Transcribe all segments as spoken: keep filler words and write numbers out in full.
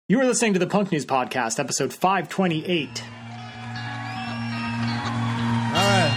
You are listening to the Punk News Podcast, episode five twenty-eight. All right.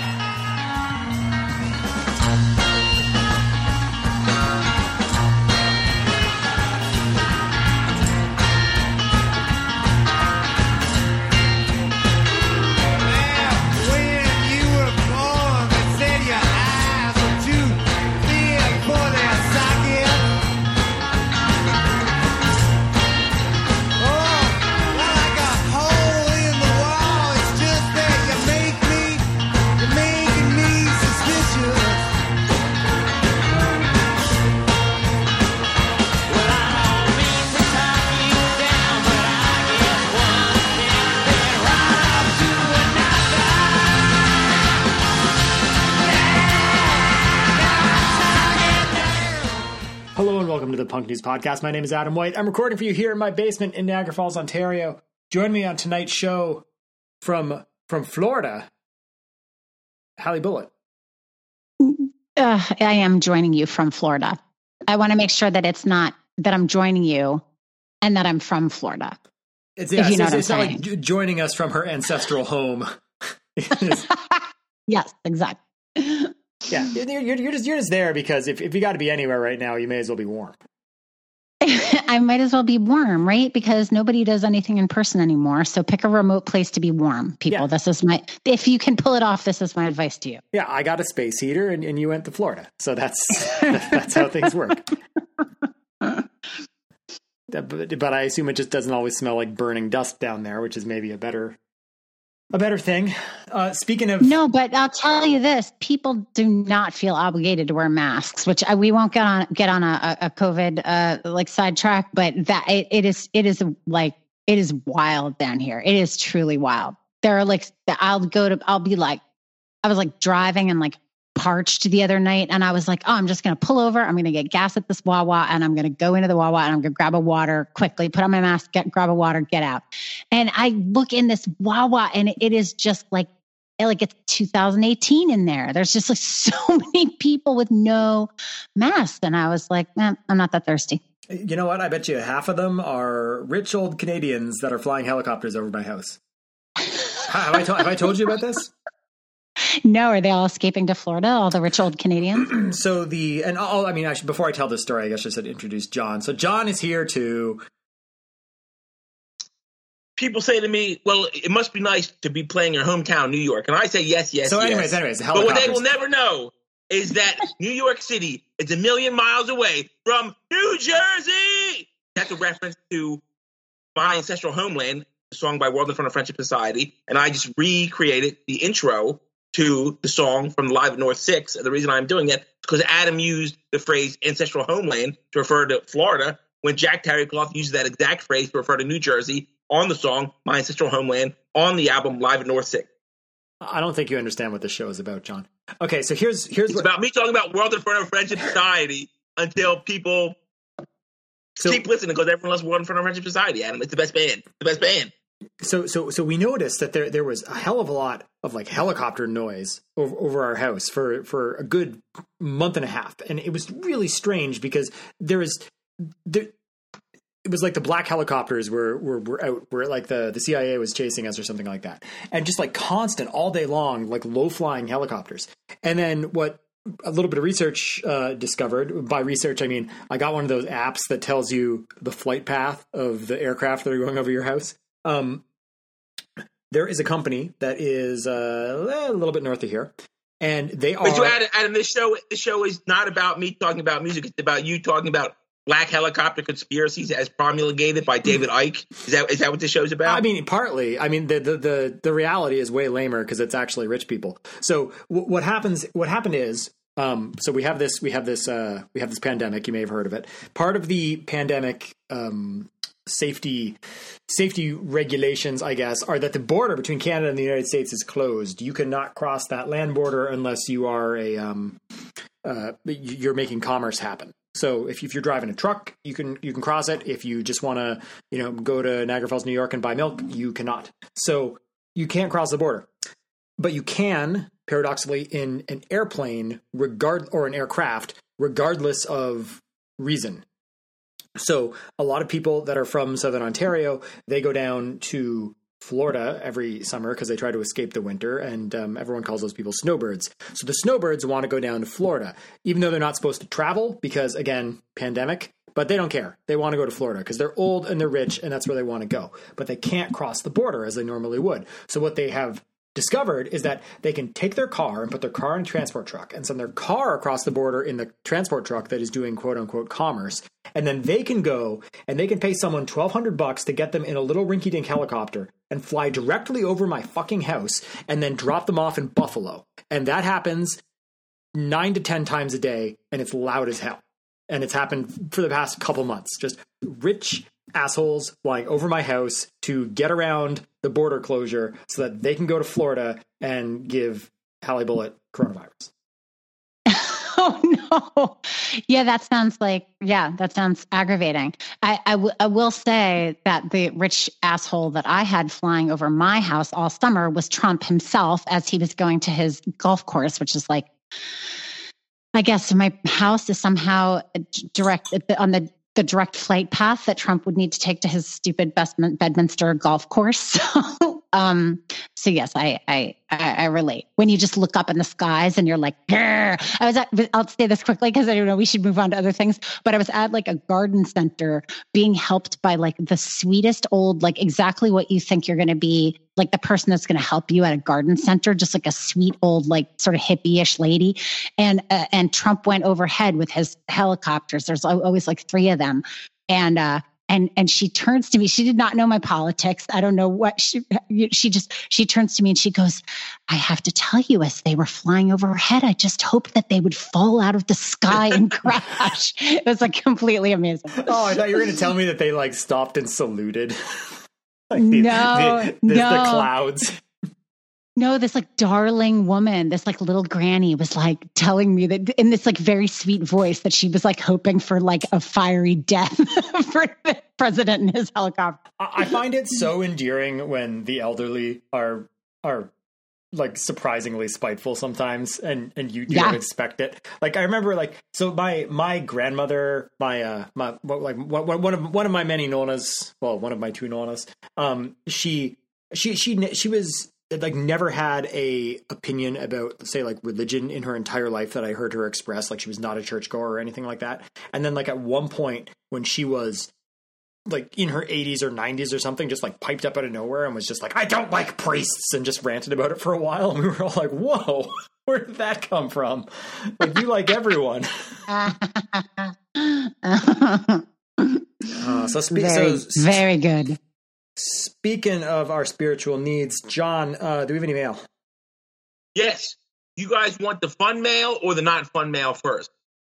The Punk News Podcast. My name is Adam White. I'm recording for you here in my basement in Niagara Falls, Ontario. Join me on tonight's show from from Florida, Hallie Bullitt. Uh, I am joining you from Florida. I want to make sure that it's not that I'm joining you and that I'm from Florida. It's, yeah, you know it's, it's not like joining us from her ancestral home. Yes, exactly. Yeah, you're, you're just you're just there because if, if you got to be anywhere right now, you may as well be warm. I might as well be warm, right? Because nobody does anything in person anymore. So pick a remote place to be warm, people. Yeah. This is my, if you can pull it off, this is my advice to you. Yeah, I got a space heater and, and you went to Florida. So that's that's how things work. But, but I assume it just doesn't always smell like burning dust down there, which is maybe a better a better thing. Uh, speaking of... No, but I'll tell you this. People do not feel obligated to wear masks, which I, we won't get on get on a, a COVID uh, like sidetrack, but that it, it is it is like it is wild down here. It is truly wild. There are like I'll go to I'll be like I was like driving and like parched the other night, and I was like, oh, I'm just going to pull over. I'm going to get gas at this Wawa, and I'm going to go into the Wawa, and I'm going to grab a water quickly, put on my mask, get grab a water, get out. And I look in this Wawa, and it is just like like it's two thousand eighteen in there. There's just like so many people with no masks, and I was like, man, I'm not that thirsty. You know what? I bet you half of them are rich old Canadians that are flying helicopters over my house. have, I to- have I told you about this? No, are they all escaping to Florida, all the rich old Canadians? So the, and all, I mean, actually, before I tell this story, I guess I should introduce John. So John is here to... People say to me, well, it must be nice to be playing your hometown, New York. And I say, yes, yes, so yes. anyways, anyways, but what they will never know is that New York City is a million miles away from New Jersey. That's a reference to my ancestral homeland, a song by World in Front of Friendship Society. And I just recreated the intro to the song from Live at North Six. And the reason I'm doing it is because Adam used the phrase ancestral homeland to refer to Florida when Jack Terrycloth used that exact phrase to refer to New Jersey on the song My Ancestral Homeland on the album Live at North Six. I don't think you understand what this show is about, John. Okay, so here's here's it's what... about me talking about World in Front of Friendship Society until people so, keep listening because everyone loves World in Front of Friendship Society, Adam. It's the best band. The best band. So so so we noticed that there there was a hell of a lot of like helicopter noise over, over our house for, for a good month and a half. And it was really strange because there is there it was like the black helicopters were were, were out, where like the, the C I A was chasing us or something like that. And just like constant all day long, like low flying helicopters. And then what a little bit of research uh, discovered, by research, I mean, I got one of those apps that tells you the flight path of the aircraft that are going over your house. Um, there is a company that is uh, a little bit north of here, and they are. But you, Adam, Adam, this show, this show is not about me talking about music. It's about you talking about black helicopter conspiracies as promulgated by David Icke. Is that is that what this show's about? I mean, partly. I mean, the the the, the reality is way lamer because it's actually rich people. So w- what happens? What happened is. Um, so we have this. We have this. Uh, we have this pandemic. You may have heard of it. Part of the pandemic. Um, safety safety regulations, I guess, are that the border between Canada and the United States is closed. You cannot cross that land border unless you are a um, uh, you're making commerce happen. So if, if you're driving a truck, you can you can cross it. If you just want to, you know, go to Niagara Falls, New York, and buy milk, you cannot. So you can't cross the border, but you can, paradoxically, in an airplane, regard or an aircraft, regardless of reason. So a lot of people that are from Southern Ontario, they go down to Florida every summer because they try to escape the winter, and um, everyone calls those people snowbirds. So the snowbirds want to go down to Florida, even though they're not supposed to travel because, again, pandemic, but they don't care. They want to go to Florida because they're old and they're rich, and that's where they want to go. But they can't cross the border as they normally would. So what they have discovered is that they can take their car and put their car in a transport truck and send their car across the border in the transport truck that is doing quote unquote commerce. And then they can go and they can pay someone twelve hundred bucks to get them in a little rinky dink helicopter and fly directly over my fucking house and then drop them off in Buffalo. And that happens nine to ten times a day, and it's loud as hell. And it's happened for the past couple months. Just rich assholes flying over my house to get around the border closure so that they can go to Florida and give Hallie Bullitt coronavirus. Oh, no. Yeah, that sounds like, yeah, that sounds aggravating. I, I, w- I will say that the rich asshole that I had flying over my house all summer was Trump himself as he was going to his golf course, which is like, I guess my house is somehow direct on the, the direct flight path that Trump would need to take to his stupid Bedminster golf course. So, um, so yes, I, I, I relate. When you just look up in the skies and you're like, grr. I was at, I'll say this quickly because I don't know, we should move on to other things, but I was at like a garden center being helped by like the sweetest old, like exactly what you think you're going to be, like the person that's going to help you at a garden center, just like a sweet old, like sort of hippie-ish lady. And, uh, and Trump went overhead with his helicopters. There's always like three of them. And, uh, And and she turns to me. She did not know my politics. I don't know what she, she just, she turns to me and she goes, I have to tell you, as they were flying overhead, I just hoped that they would fall out of the sky and crash. It was like completely amazing. Oh, I thought you were going to tell me that they like stopped and saluted. Like the, no, the, the, no. the clouds. No, this like darling woman, this like little granny was like telling me that in this like very sweet voice that she was like hoping for like a fiery death for the president in his helicopter. I find it so endearing when the elderly are are like surprisingly spiteful sometimes, and and you, you yeah. don't expect it. Like I remember, like so my my grandmother, my uh my like one of one of my many nonas, well one of my two nonas, um she she she she was. like never had a opinion about, say, like religion in her entire life that I heard her express. Like she was not a churchgoer or anything like that. And then like at one point when she was like in her eighties or nineties or something, just like piped up out of nowhere and was just like, I don't like priests, and just ranted about it for a while. And we were all like, whoa, where did that come from? Like you like everyone. uh, so, spe- very, so very good. Speaking of our spiritual needs, John, uh, do we have any mail? Yes. You guys want the fun mail or the not fun mail first?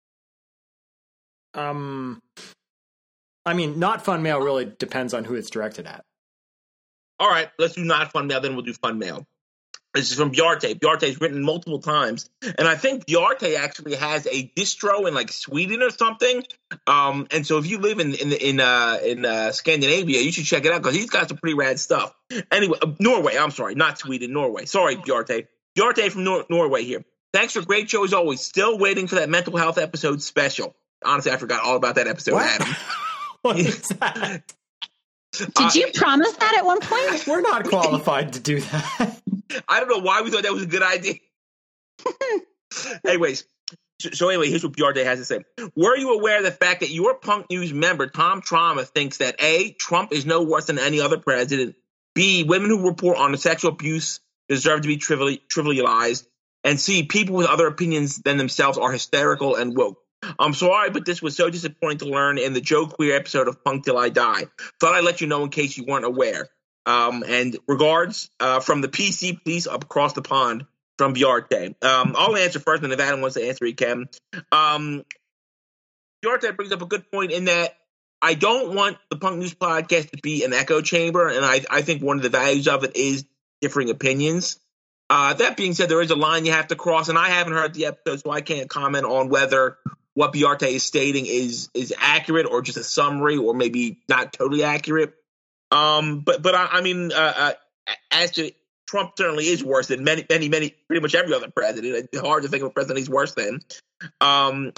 Um, I mean, not fun mail really depends on who it's directed at. All right, let's do not fun mail, then we'll do fun mail. This is from Bjarte. Bjarte's written multiple times, and I think Bjarte actually has a distro in like Sweden or something. Um, and so if you live in in in uh, in uh, Scandinavia, you should check it out because he's got some pretty rad stuff. Anyway, uh, Norway. I'm sorry, not Sweden, Norway. Sorry, Bjarte. Bjarte from Nor- Norway here. Thanks for great show as always. Still waiting for that mental health episode special. Honestly, I forgot all about that episode, what? Adam. What is that? Did Uh, you promise that at one point? We're not qualified to do that. I don't know why we thought that was a good idea. Anyways, so, so anyway, here's what Bjarte has to say. Were you aware of the fact that your Punk News member, Tom Trauma, thinks that A, Trump is no worse than any other president, B, women who report on sexual abuse deserve to be trivial, trivialized, and C, people with other opinions than themselves are hysterical and woke? I'm sorry, but this was so disappointing to learn in the Joe Queer episode of Punk Till I Die. Thought I'd let you know in case you weren't aware. Um, and regards uh, from the P C police up across the pond from Bjarte. Um, I'll answer first, and if Adam wants to answer, he can. Um, Bjarte brings up a good point in that I don't want the Punk News podcast to be an echo chamber, and I, I think one of the values of it is differing opinions. Uh, that being said, there is a line you have to cross, and I haven't heard the episode, so I can't comment on whether what Bjarte is stating is is accurate or just a summary or maybe not totally accurate. Um, but but I, I mean, uh, uh, as to Trump, certainly is worse than many, many, many, pretty much every other president. It's hard to think of a president he's worse than. Um,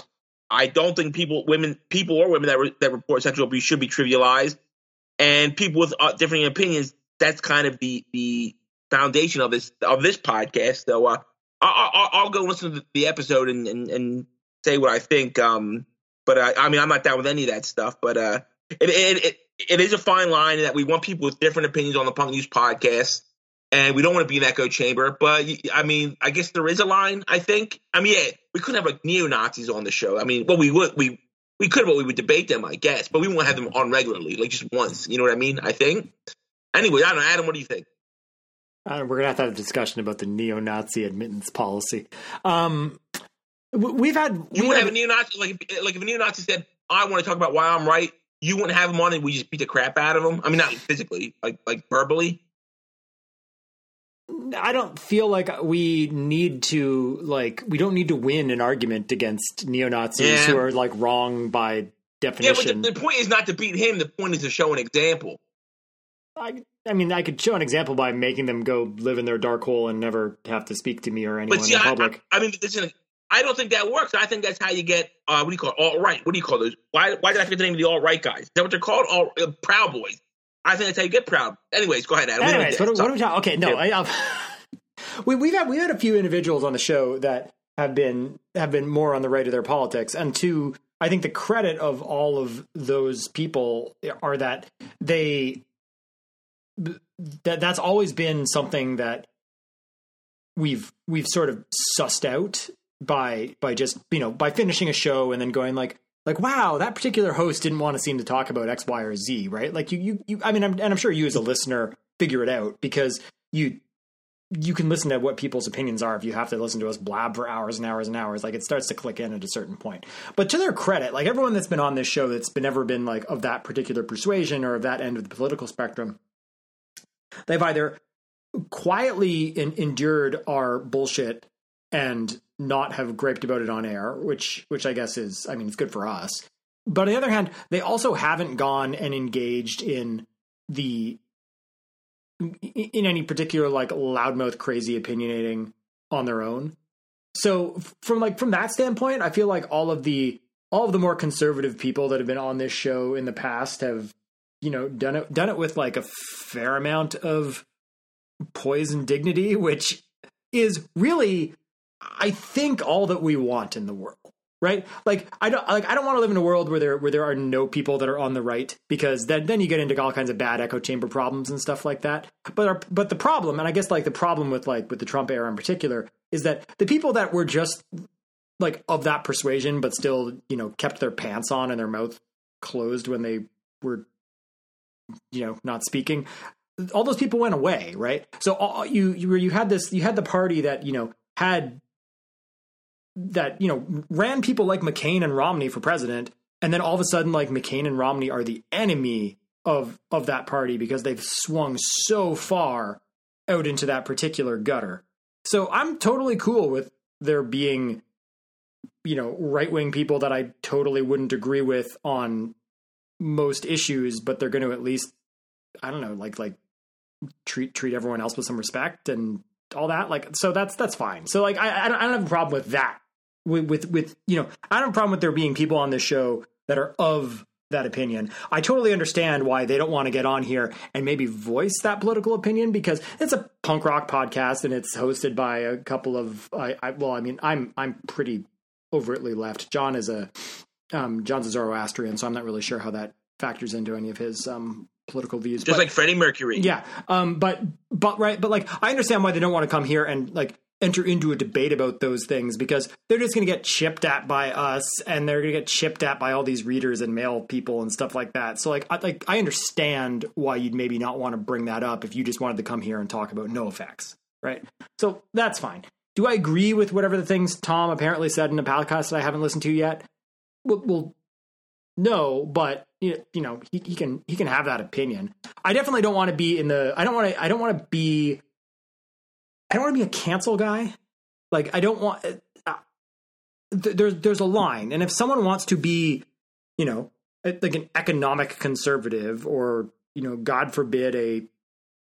I don't think people, women, people or women that re, that report sexual abuse should be trivialized, and people with uh, differing opinions. That's kind of the the foundation of this of this podcast. So uh, I'll, I'll, I'll go listen to the episode and, and, and say what I think. Um, but I, I mean, I'm not down with any of that stuff. But uh, it, it it it is a fine line that we want people with different opinions on the Punk News podcast. And we don't want to be an echo chamber, but I mean, I guess there is a line. I think. I mean, yeah, we couldn't have like neo-Nazis on the show. I mean, well, we would, we we could, but we would debate them, I guess. But we won't have them on regularly, like just once. You know what I mean? I think. Anyway, I don't know, Adam. What do you think? Uh, we're gonna have to have a discussion about the neo-Nazi admittance policy. Um, we've had. You we would have, have a neo-Nazi like if, like if a neo-Nazi said, "I want to talk about why I'm right." You wouldn't have him on, and we just beat the crap out of him. I mean, not physically, like like verbally. I don't feel like we need to, like, we don't need to win an argument against neo-Nazis yeah. who are, like, wrong by definition. Yeah, but the, the point is not to beat him. The point is to show an example. I, I mean, I could show an example by making them go live in their dark hole and never have to speak to me or anyone but see, in public. I, I mean, listen, I don't think that works. I think that's how you get, uh, what do you call it, alt-right. What do you call those? Why Why did I forget the name of the alt-right guys? Is that what they're called? All, uh, Proud Boys. I think that's how you get proud. Anyways, go ahead, Adam. Anyways, what, what are we talking? Okay, no, I, I'll, we, we've had we had a few individuals on the show that have been have been more on the right of their politics, and to I think the credit of all of those people are that they that that's always been something that we've we've sort of sussed out by by just you know by finishing a show and then going like. Like, wow, that particular host didn't want to seem to talk about X, Y, or Z, right? Like, you, you, you I mean, I'm, and I'm sure you as a listener figure it out because you, you can listen to what people's opinions are if you have to listen to us blab for hours and hours and hours. Like, it starts to click in at a certain point. But to their credit, like everyone that's been on this show that's been never been like of that particular persuasion or of that end of the political spectrum, they've either quietly in, endured our bullshit and not have griped about it on air, which which I guess is, I mean, it's good for us. But on the other hand, they also haven't gone and engaged in the in any particular like loudmouth crazy opinionating on their own. So from like from that standpoint, I feel like all of the all of the more conservative people that have been on this show in the past have, you know, done it done it with like a fair amount of poise and dignity, which is really, I think, all that we want in the world, right? Like I don't like I don't want to live in a world where there where there are no people that are on the right, because then then you get into all kinds of bad echo chamber problems and stuff like that. But our, but the problem, and I guess like the problem with like with the Trump era in particular, is that the people that were just like of that persuasion but still, you know, kept their pants on and their mouth closed when they were, you know, not speaking, all those people went away, right? So all, you you you had this you had the party that, you know, had that, you know, ran people like McCain and Romney for president, and then all of a sudden, like, McCain and Romney are the enemy of of that party because they've swung so far out into that particular gutter. So I'm totally cool with there being, you know, right-wing people that I totally wouldn't agree with on most issues, but they're going to at least, I don't know, like like treat treat everyone else with some respect and all that. Like, so that's that's fine. So like I I don't, I don't have a problem with that. With, with, with, you know, I don't have a problem with there being people on this show that are of that opinion. I totally understand why they don't want to get on here and maybe voice that political opinion, because it's a punk rock podcast and it's hosted by a couple of, I, I well, I mean, I'm, I'm pretty overtly left. John is a, um, John's a Zoroastrian, so I'm not really sure how that factors into any of his, um, political views. Just but, like Freddie Mercury. Yeah. Um, but, but, right. But like, I understand why they don't want to come here and like, enter into a debate about those things, because they're just going to get chipped at by us, and they're going to get chipped at by all these readers and mail people and stuff like that. So like, I, like I understand why you'd maybe not want to bring that up if you just wanted to come here and talk about NoFX, right? So that's fine. Do I agree with whatever the things Tom apparently said in a podcast that I haven't listened to yet? Well, well no, but you know, he, he can he can have that opinion. I definitely don't want to be in the. I don't want to. I don't want to be. I don't want to be a cancel guy. Like, I don't want, uh, th- there's, there's a line. And if someone wants to be, you know, like an economic conservative, or, you know, God forbid, a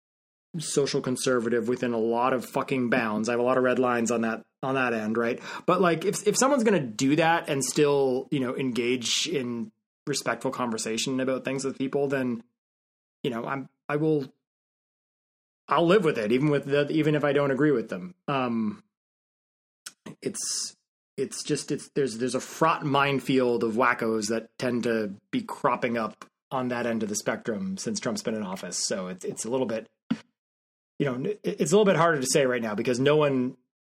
social conservative within a lot of fucking bounds. I have a lot of red lines on that on that end, right? But like if if someone's going to do that and still, you know, engage in respectful conversation about things with people, then, you know, I'm I will I'll live with it, even with the, even if I don't agree with them. Um, it's it's just it's there's there's a fraught minefield of wackos that tend to be cropping up on that end of the spectrum since Trump's been in office. So it's it's a little bit, you know, it's a little bit harder to say right now because no one,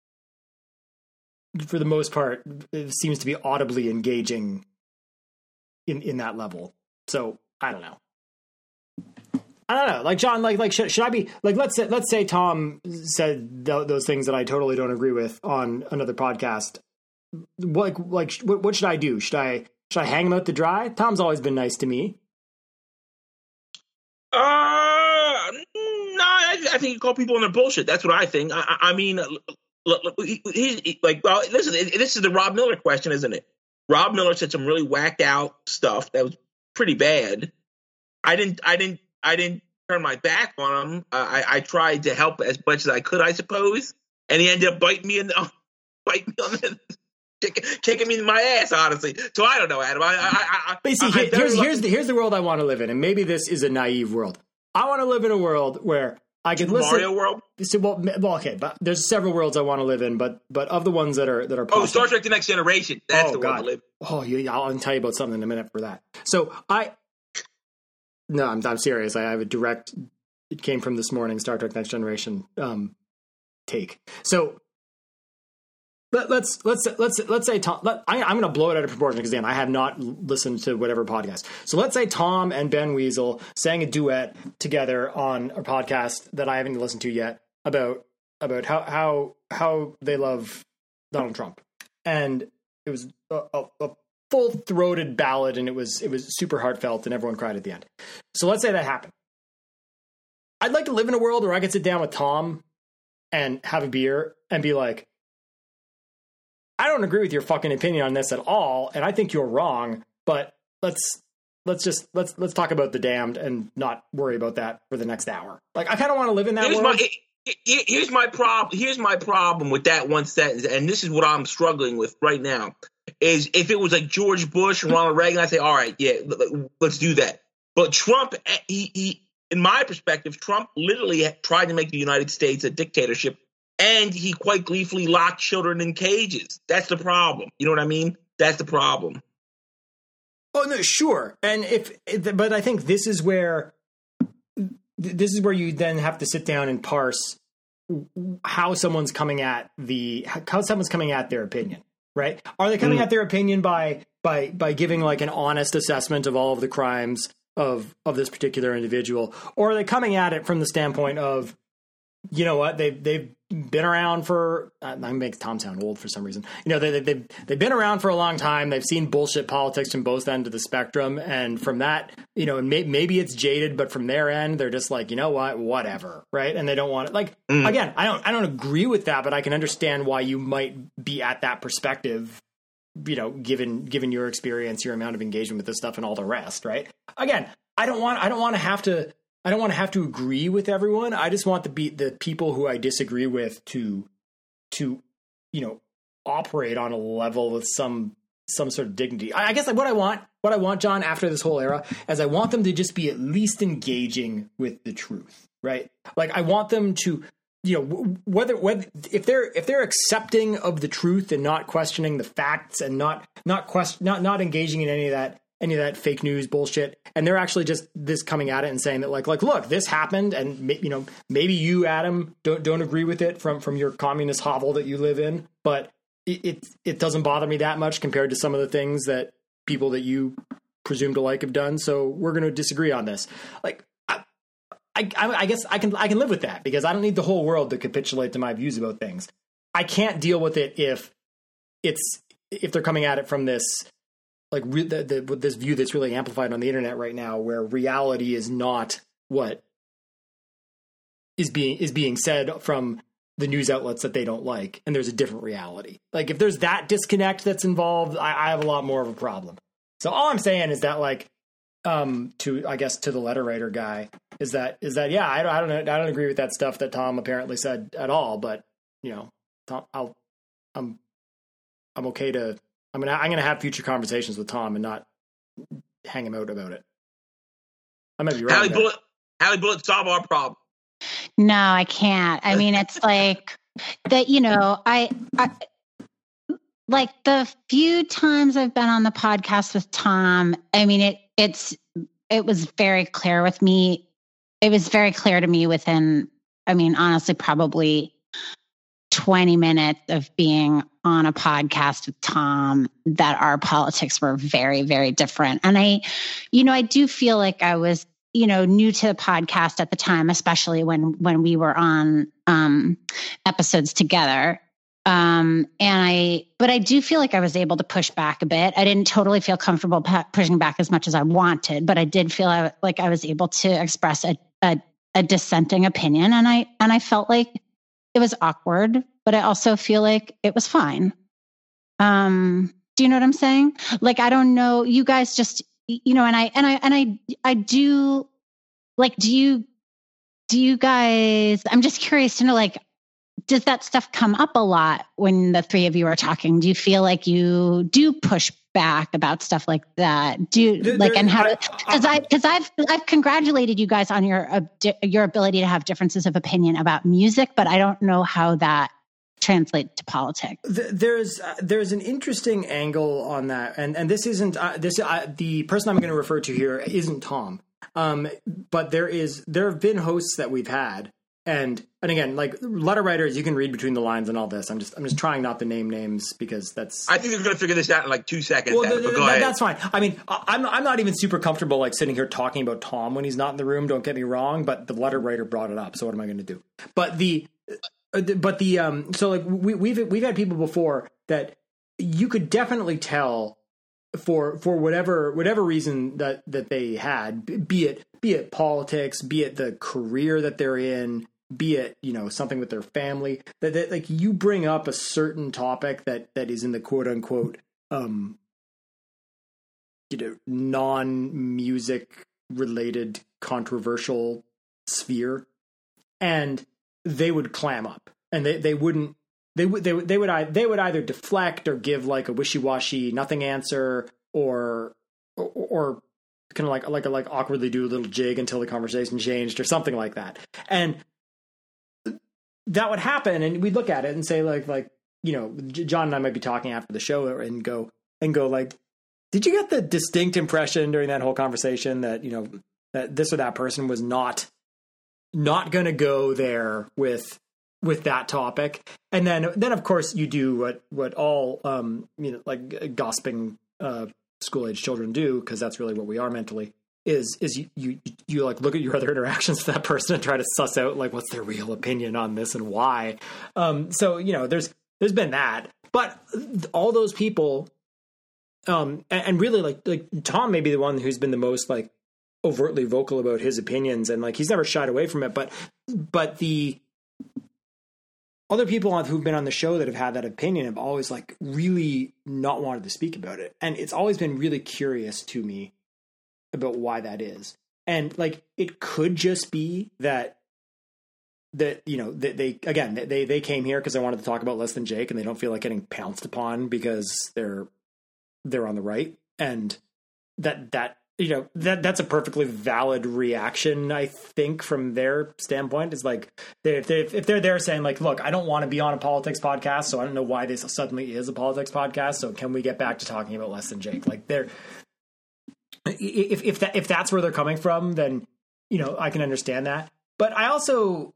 for the most part, seems to be audibly engaging in, in that level. So I don't know. I don't know. Like John, like like should, should I be like let's say let's say Tom said th- those things that I totally don't agree with on another podcast. Like like what, what should I do? Should I should I hang him out to dry? Tom's always been nice to me. Uh, no, I, I think you call people on their bullshit. That's what I think. I, I mean, look, look, he's like, well, listen, this is the Rob Miller question, isn't it? Rob Miller said some really whacked out stuff that was pretty bad. I didn't, I didn't, I didn't turn my back on him. Uh, I, I tried to help as much as I could, I suppose, and he ended up biting me in the, biting me on the. Kicking, kicking me in my ass, honestly. So I don't know, Adam. I, I, I, but you see, I, here's here's the here's the world I want to live in, and maybe this is a naive world. I want to live in a world where I can listen. Mario world. So, well, well, okay, but there's several worlds I want to live in, but but of the ones that are that are possible. Oh, Star Trek: The Next Generation. That's oh, the God. world to live. Oh, yeah, I'll tell you about something in a minute for that. So I, no, I'm I'm serious. I have a direct. It came from this morning Star Trek: Next Generation um, take. So. Let, let's let's let's let's say Tom. Let, I, I'm going to blow it out of proportion because again, I have not listened to whatever podcast. So let's say Tom and Ben Weasel sang a duet together on a podcast that I haven't listened to yet about about how how how they love Donald Trump, and it was a, a, a full throated ballad, and it was it was super heartfelt, and everyone cried at the end. So let's say that happened. I'd like to live in a world where I could sit down with Tom and have a beer and be like, I don't agree with your fucking opinion on this at all, and I think you're wrong, but let's let's just let's let's talk about the damned and not worry about that for the next hour. Like I kind of want to live in that here's world. My, here's my problem. Here's my problem with that one sentence, and this is what I'm struggling with right now. Is if it was like George Bush and Ronald Reagan, I'd say, all right, yeah, let's do that. But Trump, he, he in my perspective, Trump literally tried to make the United States a dictatorship. And he quite gleefully locked children in cages. That's the problem. You know what I mean? That's the problem. Oh no, sure. And if, but I think this is where, this is where you then have to sit down and parse how someone's coming at the, how someone's coming at their opinion, right? Are they coming mm. at their opinion by, by, by giving like an honest assessment of all of the crimes of, of this particular individual? Or are they coming at it from the standpoint of, you know what, they've, they've been around for, uh, that makes Tom sound old for some reason. You know, they, they, they've, they've been around for a long time. They've seen bullshit politics from both ends of the spectrum. And from that, you know, may, maybe it's jaded, but from their end, they're just like, you know what, whatever. Right. And they don't want it. Like, mm. again, I don't, I don't agree with that, but I can understand why you might be at that perspective, you know, given, given your experience, your amount of engagement with this stuff and all the rest. Right. Again, I don't want, I don't want to have to, I don't want to have to agree with everyone. I just want the be the people who I disagree with to, to, you know, operate on a level with some some sort of dignity. I, I guess like what I want, what I want, John, after this whole era, is I want them to just be at least engaging with the truth, right? Like I want them to, you know, whether whether if they're if they're accepting of the truth and not questioning the facts and not not question not not engaging in any of that. any of that fake news bullshit. And they're actually just this coming at it and saying that like, like, look, this happened. And you know, maybe you, Adam, don't, don't agree with it from, from your communist hovel that you live in, but it, it, it doesn't bother me that much compared to some of the things that people that you presume to like have done. So we're going to disagree on this. Like, I, I, I guess I can, I can live with that because I don't need the whole world to capitulate to my views about things. I can't deal with it if it's, if they're coming at it from this, like re- the, the, this view that's really amplified on the internet right now, where reality is not what is being is being said from the news outlets that they don't like, and there's a different reality. Like if there's that disconnect that's involved, I, I have a lot more of a problem. So all I'm saying is that, like, um, to I guess to the letter writer guy, is that is that yeah, I don't I don't I don't agree with that stuff that Tom apparently said at all, but you know, Tom, I'll I'm I'm okay to I'm gonna I'm gonna have future conversations with Tom and not hang him out about it. I might be wrong. Hallie Bullet, Hallie Bullet, solve our problem. No, I can't. I mean, it's like that. You know, I, I like the few times I've been on the podcast with Tom. I mean, it it's it was very clear with me. It was very clear to me within. I mean, honestly, probably twenty minutes of being on a podcast with Tom that our politics were very, very different. And I, you know, I do feel like I was, you know, new to the podcast at the time, especially when, when we were on um, episodes together. Um, and I, but I do feel like I was able to push back a bit. I didn't totally feel comfortable p- pushing back as much as I wanted, but I did feel I, like I was able to express a, a, a dissenting opinion. And I, and I felt like it was awkward, but I also feel like it was fine. Um, do you know what I'm saying? Like, I don't know, you guys just, you know, and I, and I, and I, I do like, do you, do you guys, I'm just curious to know, like, does that stuff come up a lot when the three of you are talking? Do you feel like you do push back about stuff like that? Do you, There- like, there- and how, I- cause I, cause I've, I've congratulated you guys on your, uh, your ability to have differences of opinion about music, but I don't know how that translates to politics. Th- There's uh, there's an interesting angle on that, and and this isn't uh, this uh, the person I'm going to refer to here isn't Tom, um, but there is there have been hosts that we've had, and and again, like letter writers, you can read between the lines and all this. I'm just I'm just trying not to name names because that's. I think they're going to figure this out in like two seconds. Well, then, th- but th- go th- ahead. that's fine. I mean, I- I'm I'm not even super comfortable like sitting here talking about Tom when he's not in the room. Don't get me wrong, but the letter writer brought it up, so what am I going to do? But the. Uh, But the um, so like we, we've we've had people before that you could definitely tell for for whatever whatever reason that that they had, be it be it politics, be it the career that they're in, be it you know something with their family, that, that like you bring up a certain topic that that is in the quote unquote um, you know non music related controversial sphere, and they would clam up, and they, they wouldn't they would they would they would they would either deflect or give like a wishy-washy nothing answer, or or, or kind of like like like awkwardly do a little jig until the conversation changed or something like that. And that would happen, and we'd look at it and say like like you know John and I might be talking after the show and go and go like, did you get the distinct impression during that whole conversation that you know that this or that person was not not going to go there with with that topic? And then then of course you do what what all um you know like gossiping uh school age children do, because that's really what we are mentally, is is you, you you like look at your other interactions with that person and try to suss out like what's their real opinion on this and why. Um so you know there's there's been that, but all those people um and, and really like like Tom may be the one who's been the most like overtly vocal about his opinions, and like he's never shied away from it, but but the other people on, who've been on the show that have had that opinion have always like really not wanted to speak about it, and it's always been really curious to me about why that is. And like it could just be that that you know that they again they they came here because they wanted to talk about Less Than Jake, and they don't feel like getting pounced upon because they're they're on the right, and that that you know, that that's a perfectly valid reaction, I think, from their standpoint. Is like, they, if, they, if they're there saying, like, look, I don't want to be on a politics podcast, so I don't know why this suddenly is a politics podcast, so can we get back to talking about Less Than Jake? Like, they're, if, if, that, if that's where they're coming from, then, you know, I can understand that. But I also,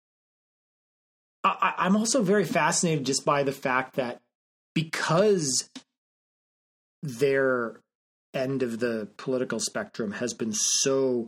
I, I'm also very fascinated just by the fact that because they're end of the political spectrum has been so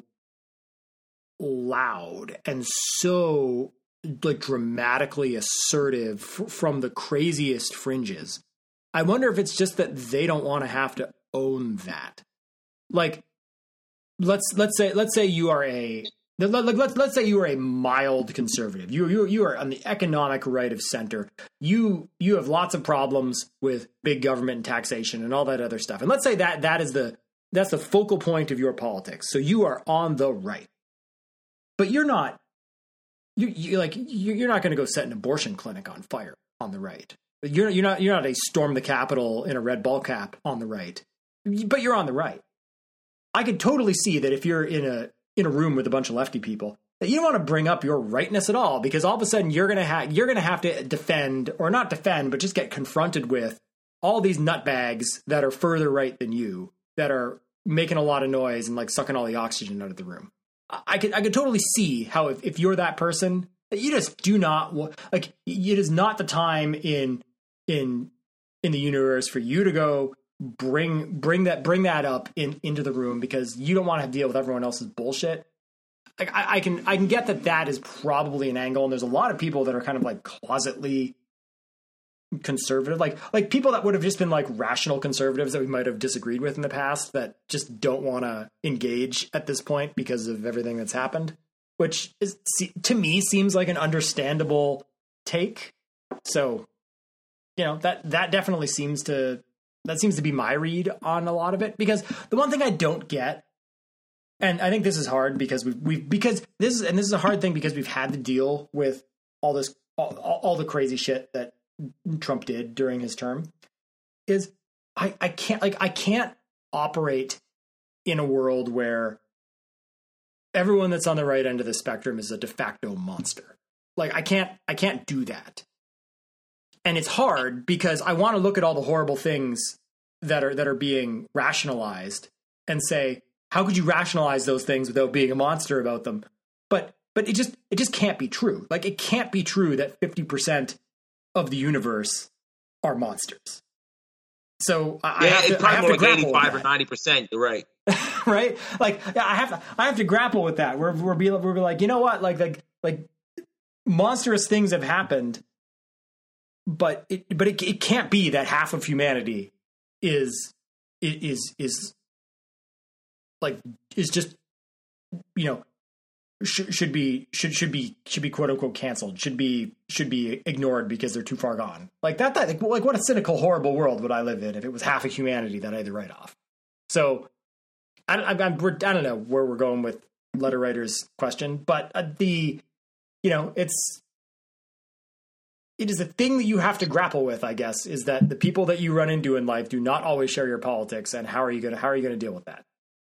loud and so like dramatically assertive f- from the craziest fringes. I wonder if it's just that they don't want to have to own that. Like, let's let's say let's say you are a like let's let's say you are a mild conservative. You you you are on the economic right of center. You you have lots of problems with big government and taxation and all that other stuff. And let's say that that is the that's the focal point of your politics. So you are on the right. but you're not. You you like you're not going to go set an abortion clinic on fire on the right. You're you're not you're not a storm the Capitol in a red ball cap on the right, but you're on the right. I could totally see that if you're in a in a room with a bunch of lefty people, that you don't want to bring up your rightness at all, because all of a sudden you're gonna have you're gonna have to defend, or not defend, but just get confronted with all these nutbags that are further right than you, that are making a lot of noise and like sucking all the oxygen out of the room. I could I could totally see how if, if you're that person, that you just do not like. It is not the time in in in the universe for you to go bring bring that bring that up in into the room, because you don't want to deal with everyone else's bullshit. Like I, I can I can get that that is probably an angle, and there's a lot of people that are kind of like closetly conservative, like like people that would have just been like rational conservatives that we might have disagreed with in the past, that just don't want to engage at this point because of everything that's happened, which is to me seems like an understandable take. So, you know, that that definitely seems to that seems to be my read on a lot of it, because the one thing I don't get, and I think this is hard because we've we've because this is and this is a hard thing because we've had to deal with all this all, all the crazy shit that Trump did during his term, is I, I can't like I can't operate in a world where everyone that's on the right end of the spectrum is a de facto monster. Like I can't I can't do that. And it's hard because I want to look at all the horrible things that are that are being rationalized and say, how could you rationalize those things without being a monster about them? But but it just it just can't be true. Like it can't be true that fifty percent of the universe are monsters. So I, yeah, I have it's to, probably I have more to like grapple eighty-five with or ninety percent. You're right, right? Like I have to, I have to grapple with that. We're we're be we're like, you know what? Like like like monstrous things have happened, but it but it it can't be that half of humanity is is is like is just, you know, should should be should should be should be quote unquote canceled, should be should be ignored because they're too far gone. Like that, that like, like what a cynical, horrible world would I live in if it was half of humanity that I had to write off. So I I, I'm, we're, I don't know where we're going with letter writer's question, but uh, the you know it's it is a thing that you have to grapple with, I guess, is that the people that you run into in life do not always share your politics, and how are you gonna how are you gonna deal with that?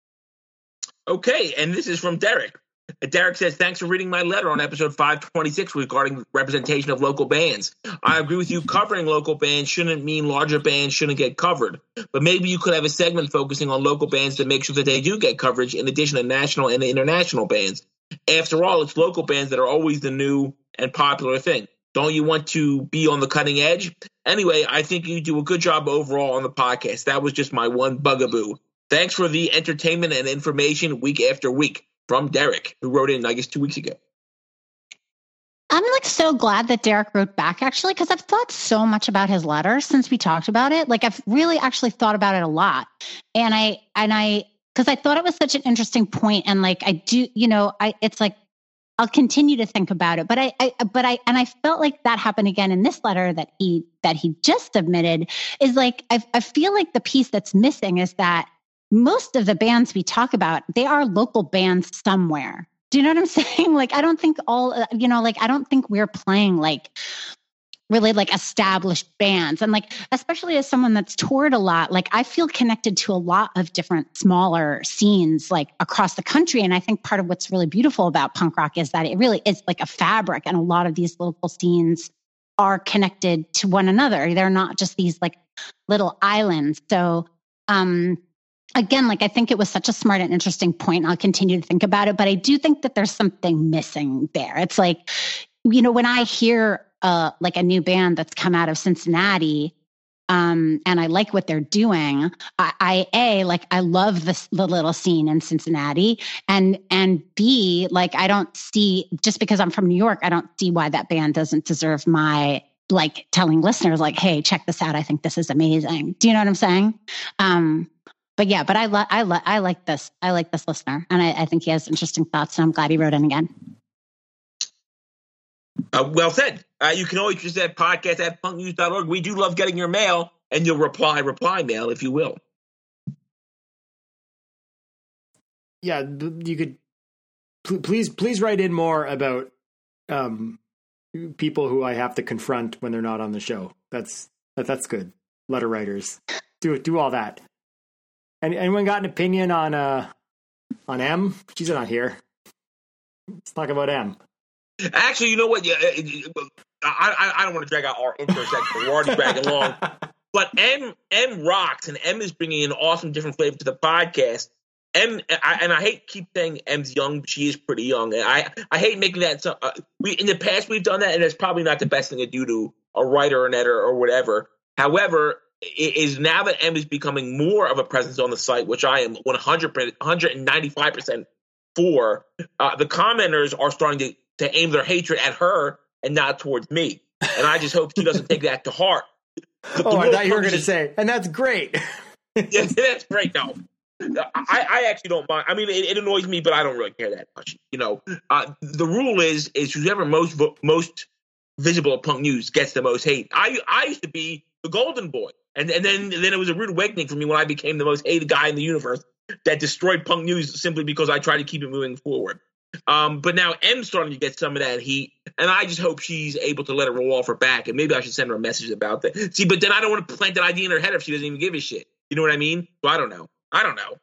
Okay, and this is from Derek. Derek says, thanks for reading my letter on episode five twenty-six regarding representation of local bands. I agree with you. Covering local bands shouldn't mean larger bands shouldn't get covered. But maybe you could have a segment focusing on local bands to make sure that they do get coverage in addition to national and international bands. After all, it's local bands that are always the new and popular thing. Don't you want to be on the cutting edge? Anyway, I think you do a good job overall on the podcast. That was just my one bugaboo. Thanks for the entertainment and information week after week. From Derek, who wrote in, I guess, two weeks ago. I'm like so glad that Derek wrote back, actually, because I've thought so much about his letter since we talked about it. Like I've really actually thought about it a lot. And I, and I, because I thought it was such an interesting point. And like, I do, you know, I, it's like, I'll continue to think about it. But I, I, but I, and I felt like that happened again in this letter that he, that he just submitted is like, I, I feel like the piece that's missing is that most of the bands we talk about, they are local bands somewhere. Do you know what I'm saying? Like, I don't think all, you know, like, I don't think we're playing like really like established bands. And like, especially as someone that's toured a lot, like I feel connected to a lot of different smaller scenes like across the country. And I think part of what's really beautiful about punk rock is that it really is like a fabric. And a lot of these local scenes are connected to one another. They're not just these like little islands. So, um, Again, like I think it was such a smart and interesting point. I'll continue to think about it, but I do think that there's something missing there. It's like, you know, when I hear uh, like a new band that's come out of Cincinnati, um, and I like what they're doing, I, I a like I love this, the little scene in Cincinnati, and and b like I don't see, just because I'm from New York, I don't see why that band doesn't deserve my like telling listeners like, hey, check this out. I think this is amazing. Do you know what I'm saying? Um, But yeah, but I like I like I like this. I like this listener, and I, I think he has interesting thoughts. And I'm glad he wrote in again. Uh, well said. Uh, you can always just at podcast at punk news dot org. We do love getting your mail, and you'll reply reply mail if you will. Yeah, you could please, please write in more about um, people who I have to confront when they're not on the show. That's that, that's good. Letter writers, do do all that. And anyone got an opinion on uh on M? She's not here. Let's talk about M. Actually, you know what? Yeah, I I, I don't want to drag out our intro section. We're already dragging along. But M M rocks, and M is bringing an awesome different flavor to the podcast. M I, and I hate keep saying M's young, but she is pretty young. And I I hate making that. So, uh, we in the past we've done that, and it's probably not the best thing to do to a writer or an editor or whatever. However, it is now that M is becoming more of a presence on the site, which I am one hundred one hundred ninety-five percent for. Uh, the commenters are starting to to aim their hatred at her and not towards me, and I just hope she doesn't take that to heart. The, oh, the I thought you were going to is, say, and that's great. Yeah, that's great. No, I, I actually don't mind. I mean, it, it annoys me, but I don't really care that much. You know, uh, the rule is is whoever most vo- most visible at Punk News gets the most hate. I I used to be the golden boy, and and then then it was a rude awakening for me when I became the most hated guy in the universe that destroyed Punk News simply because I tried to keep it moving forward. Um, but now M's starting to get some of that heat, and I just hope she's able to let it roll off her back. And maybe I should send her a message about that. See, but then I don't want to plant that idea in her head if she doesn't even give a shit. You know what I mean? So I don't know. I don't know.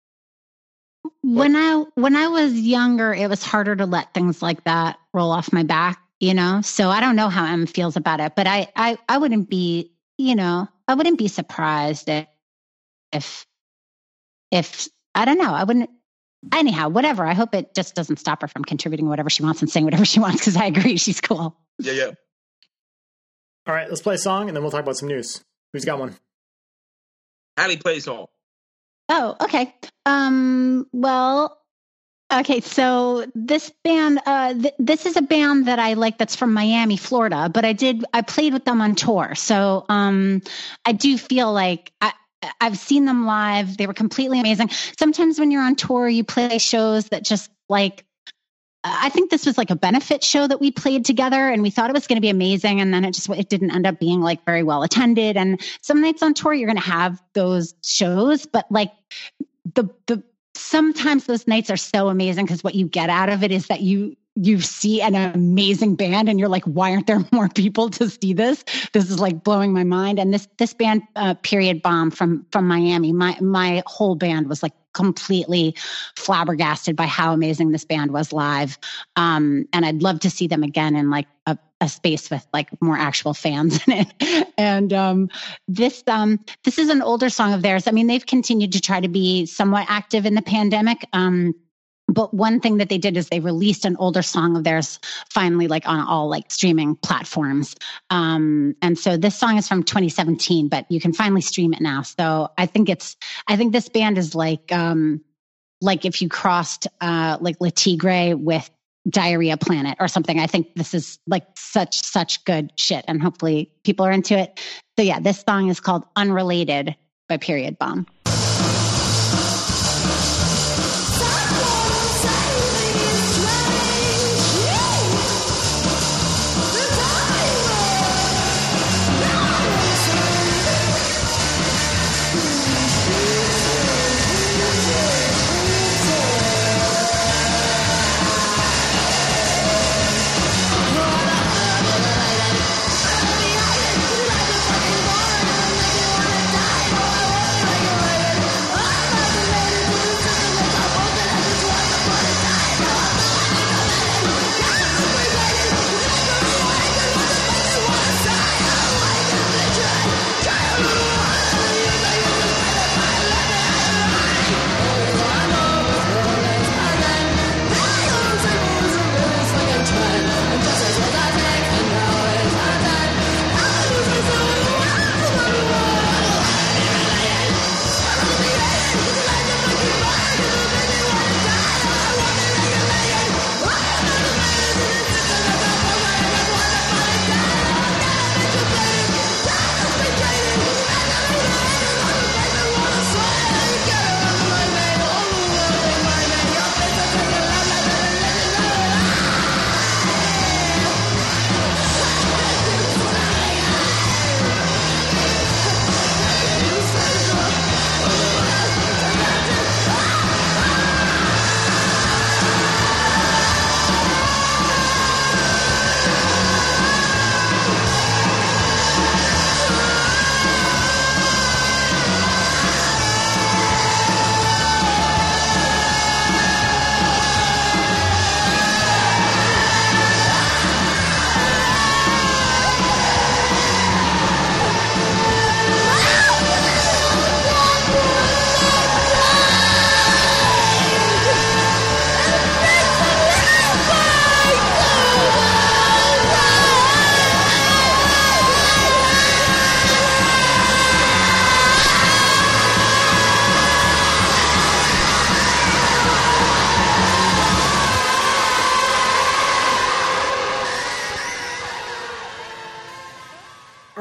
When I when I was younger, it was harder to let things like that roll off my back, you know. So I don't know how Em feels about it, but I I, I wouldn't be, you know, I wouldn't be surprised if if if I don't know, I wouldn't. Anyhow, whatever. I hope it just doesn't stop her from contributing whatever she wants and saying whatever she wants, because I agree, she's cool. Yeah, yeah. All right, let's play a song and then we'll talk about some news. Who's got one? Allie, play a song. Oh, okay. Um, well, okay. So this band, uh, th- this is a band that I like that's from Miami, Florida, but I did, I played with them on tour. So um, I do feel like I, I've seen them live. They were completely amazing. Sometimes when you're on tour, you play shows that just like, I think this was like a benefit show that we played together, and we thought it was going to be amazing. And then it just, it didn't end up being like very well attended. And some nights on tour, you're going to have those shows, but like the, the, sometimes those nights are so amazing because what you get out of it is that you, you see an amazing band and you're like, why aren't there more people to see this? This is like blowing my mind. And this, this band, uh, Period Bomb from, from Miami, my, my whole band was like completely flabbergasted by how amazing this band was live. Um, and I'd love to see them again in like a, a space with like more actual fans in it. And, um, this, um, this is an older song of theirs. I mean, they've continued to try to be somewhat active in the pandemic. Um, But one thing that they did is they released an older song of theirs finally, like on all like streaming platforms. Um, and so this song is from twenty seventeen, but you can finally stream it now. So I think it's, I think this band is like, um, like if you crossed, uh, like Le Tigre with Diarrhea Planet or something. I think this is like such, such good shit. And hopefully people are into it. So yeah, this song is called Unrelated by Period Bomb. Like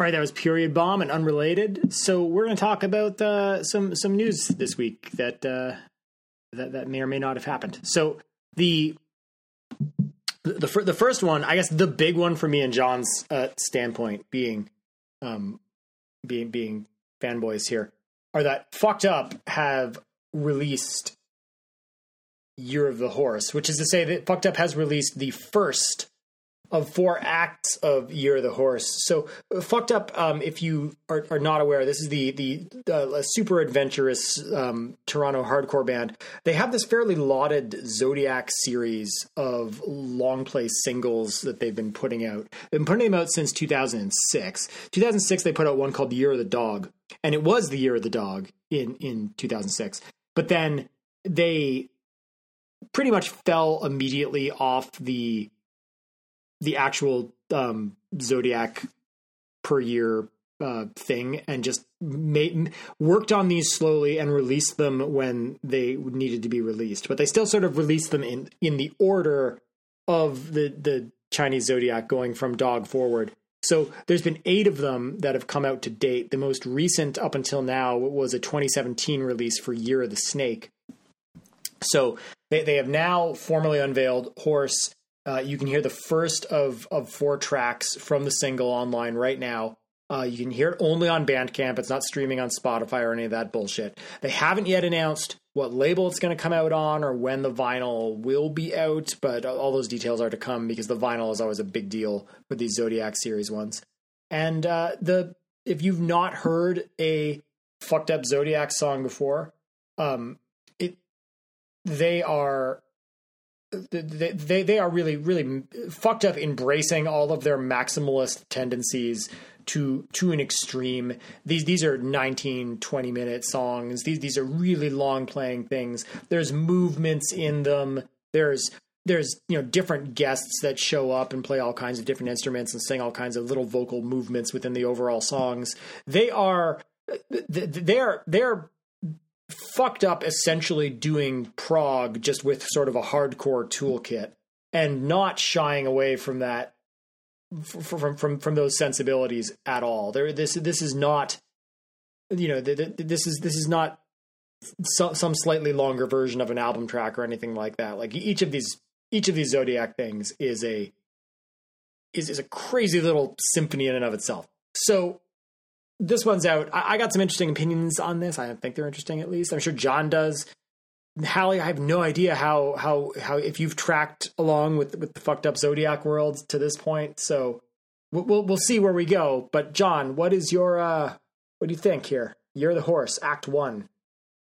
right, that was Period Bomb and unrelated. So we're going to talk about uh, some some news this week that uh, that that may or may not have happened. So the the the first one, I guess, the big one for me and John's uh, standpoint, being um, being being fanboys here, are that Fucked Up have released Year of the Horse, which is to say that Fucked Up has released the first of four acts of Year of the Horse. So uh, Fucked Up, um, if you are, are not aware, this is the the uh, super adventurous um, Toronto hardcore band. They have this fairly lauded Zodiac series of long play singles that they've been putting out. They've been putting them out since two thousand six. two thousand six, they put out one called The Year of the Dog, and it was The Year of the Dog in, in two thousand six. But then they pretty much fell immediately off the the actual um, Zodiac per year uh, thing, and just made, worked on these slowly and released them when they needed to be released. But they still sort of released them in, in the order of the, the Chinese Zodiac, going from dog forward. So there's been eight of them that have come out to date. The most recent up until now was a twenty seventeen release for Year of the Snake. So they, they have now formally unveiled Horse. Uh, you can hear the first of, of four tracks from the single online right now. Uh, you can hear it only on Bandcamp. It's not streaming on Spotify or any of that bullshit. They haven't yet announced what label it's going to come out on or when the vinyl will be out, but all those details are to come because the vinyl is always a big deal for these Zodiac series ones. And uh, the if you've not heard a Fucked Up Zodiac song before, um, it they are... They, they they are really, really fucked up, embracing all of their maximalist tendencies to to an extreme. These these are nineteen, twenty minute songs. These these are really long playing things. There's movements in them. There's there's you know different guests that show up and play all kinds of different instruments and sing all kinds of little vocal movements within the overall songs. They are they are they are Fucked Up essentially doing prog just with sort of a hardcore toolkit and not shying away from that from from from those sensibilities at all. There this this is not you know this is this is not some, some slightly longer version of an album track or anything like that. Like each of these each of these Zodiac things is a is is a crazy little symphony in and of itself. So this one's out. I, I got some interesting opinions on this. I think they're interesting, at least. I'm sure John does. Hallie, I have no idea how how how if you've tracked along with with the Fucked Up Zodiac world to this point. So we'll we'll, we'll see where we go. But John, what is your uh, what do you think here? Year of the Horse, Act One.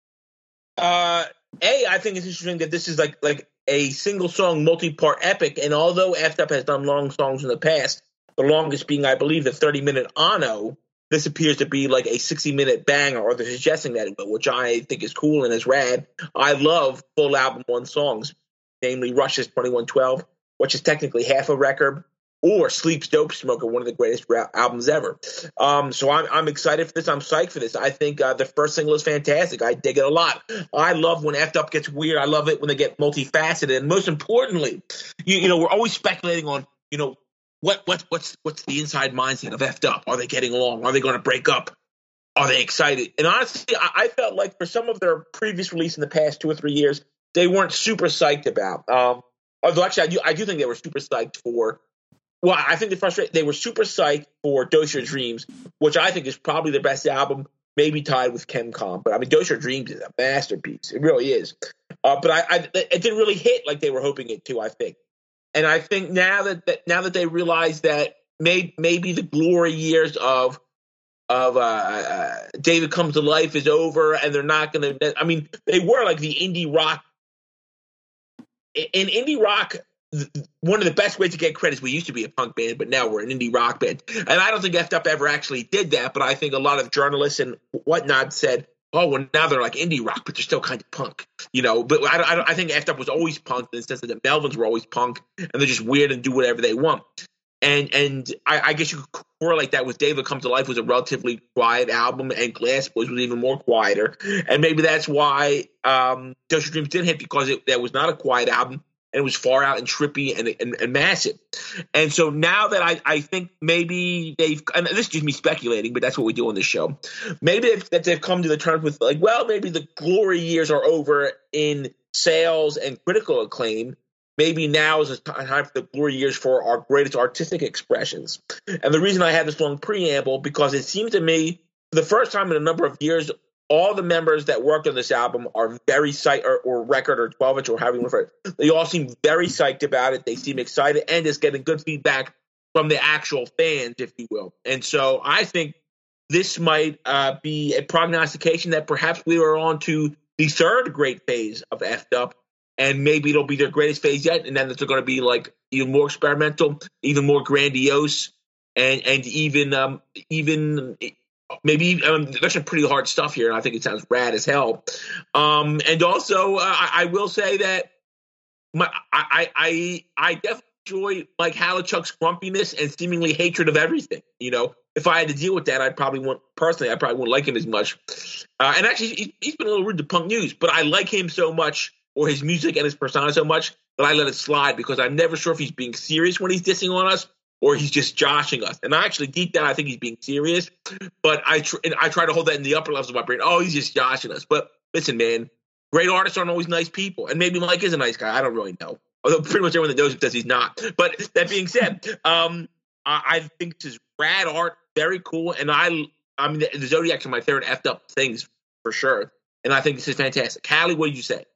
Uh, a, I think it's interesting that this is like like a single song, multi part epic. And although F Up has done long songs in the past, the longest being, I believe, the thirty minute Ano. This appears to be like a sixty minute banger, or they're suggesting that, which I think is cool and is rad. I love full album one songs, namely Rush's twenty-one twelve, which is technically half a record, or Sleep's Dope Smoker, one of the greatest rap albums ever. Um, so I'm, I'm excited for this. I'm psyched for this. I think uh, the first single is fantastic. I dig it a lot. I love when F Up gets weird. I love it when they get multifaceted. And most importantly, you, you know, we're always speculating on, you know, What what what's what's the inside mindset of F'd Up? Are they getting along? Are they going to break up? Are they excited? And honestly, I, I felt like for some of their previous release in the past two or three years, they weren't super psyched about. Um, although actually, I do I do think they were super psyched for. Well, I think they frustrated. They were super psyched for Dose Your Dreams, which I think is probably their best album, maybe tied with ChemComp. But I mean, Dose Your Dreams is a masterpiece. It really is. Uh, but I, I it didn't really hit like they were hoping it to, I think. And I think now that, that now that they realize that may, maybe the glory years of of uh, uh, David Comes to Life is over, and they're not going to. I mean, they were like the indie rock. In indie rock, one of the best ways to get credit is we used to be a punk band, but now we're an indie rock band. And I don't think F'd Up ever actually did that, but I think a lot of journalists and whatnot said, oh, well, now they're like indie rock, but they're still kind of punk, you know. But I, I, I think F'd Up was always punk in the sense that the Melvins were always punk, and they're just weird and do whatever they want. And and I, I guess you could correlate that with David Comes to Life was a relatively quiet album, and Glass Boys was even more quieter. And maybe that's why um, Dose Your Dreams didn't hit, because it, that was not a quiet album. and it was far out and trippy and, and, and massive. And so now that I, I think maybe they've, and this is just me speculating, but that's what we do on this show. Maybe they've, that they've come to the terms with like, well, maybe the glory years are over in sales and critical acclaim. Maybe now is a time for the glory years for our greatest artistic expressions. And the reason I had this long preamble, because it seems to me, for the first time in a number of years, all the members that worked on this album are very psyched, or, or record, or twelve inch, or however you want to refer it. They all seem very psyched about it. They seem excited, and just getting good feedback from the actual fans, if you will. And so I think this might uh, be a prognostication that perhaps we are on to the third great phase of F'd Up. And maybe it'll be their greatest phase yet, and then they're going to be like even more experimental, even more grandiose, and and even um, even maybe um, there's some pretty hard stuff here, and I think it sounds rad as hell. Um, and also, uh, I, I will say that my I I I definitely enjoy Mike Halachuk's grumpiness and seemingly hatred of everything. You know, if I had to deal with that, I'd probably want personally, I probably wouldn't like him as much. Uh, and actually, he's, he's been a little rude to Punk News, but I like him so much, or his music and his persona so much, that I let it slide, because I'm never sure if he's being serious when he's dissing on us or he's just joshing us. And I actually, deep down, I think he's being serious, but I, tr- I try to hold that in the upper levels of my brain. Oh, he's just joshing us. But listen, man, great artists aren't always nice people. And maybe Mike is a nice guy. I don't really know. Although pretty much everyone that knows him says he's not. But that being said, um, I, I think this is rad art, very cool. And I, I mean, the, the Zodiacs are my favorite effed up things for sure. And I think this is fantastic. Callie, what did you say?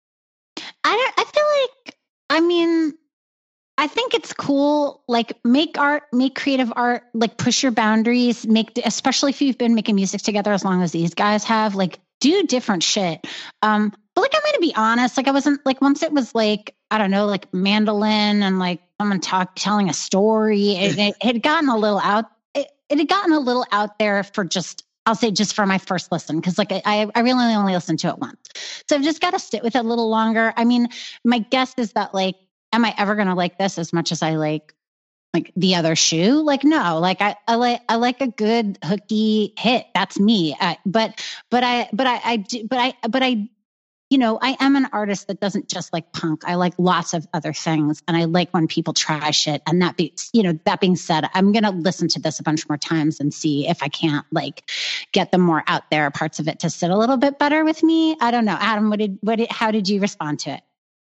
I don't, I feel like, I mean, I think it's cool. Like, make art, make creative art, like push your boundaries, make, especially if you've been making music together as long as these guys have, like do different shit. Um, but like, I'm going to be honest, like I wasn't like, once it was like, I don't know, like mandolin and like someone talk, telling a story, it, it had gotten a little out, it, it had gotten a little out there for just, I'll say just for my first listen, because like I, I really only listened to it once. So I've just got to sit with it a little longer. I mean, my guess is that like, am I ever going to like this as much as I like like the other shoe? Like, no, like I, I like I like a good hooky hit. That's me. I, but but I but I, I do but I but I you know, I am an artist that doesn't just like punk. I like lots of other things. And I like when people try shit. And that be, you know, that being said, I'm going to listen to this a bunch more times and see if I can't like get the more out there parts of it to sit a little bit better with me. I don't know. Adam, what did, what did, how did you respond to it?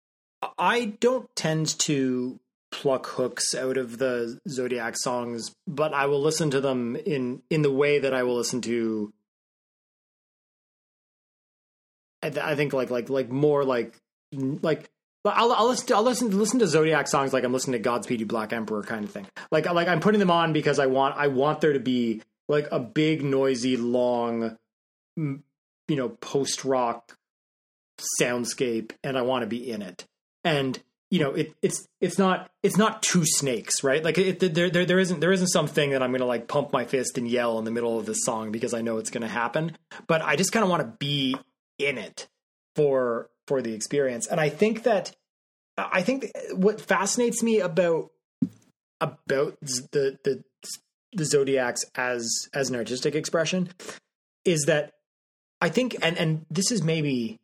I don't tend to pluck hooks out of the Zodiac songs, but I will listen to them in, in the way that I will listen to, I think like like like more like like I'll I'll listen to, I'll listen to, listen to Zodiac songs like I'm listening to Godspeed You Black Emperor kind of thing. Like like I'm putting them on because I want I want there to be like a big noisy long, you know, post rock soundscape, and I want to be in it. And you know, it it's it's not it's not two snakes, right? Like it, there there there isn't there isn't something that I'm gonna like pump my fist and yell in the middle of the song because I know it's gonna happen. But I just kind of want to be in it for for the experience. And I think that I think what fascinates me about about the the the Zodiacs as as an artistic expression is that I think and and this is maybe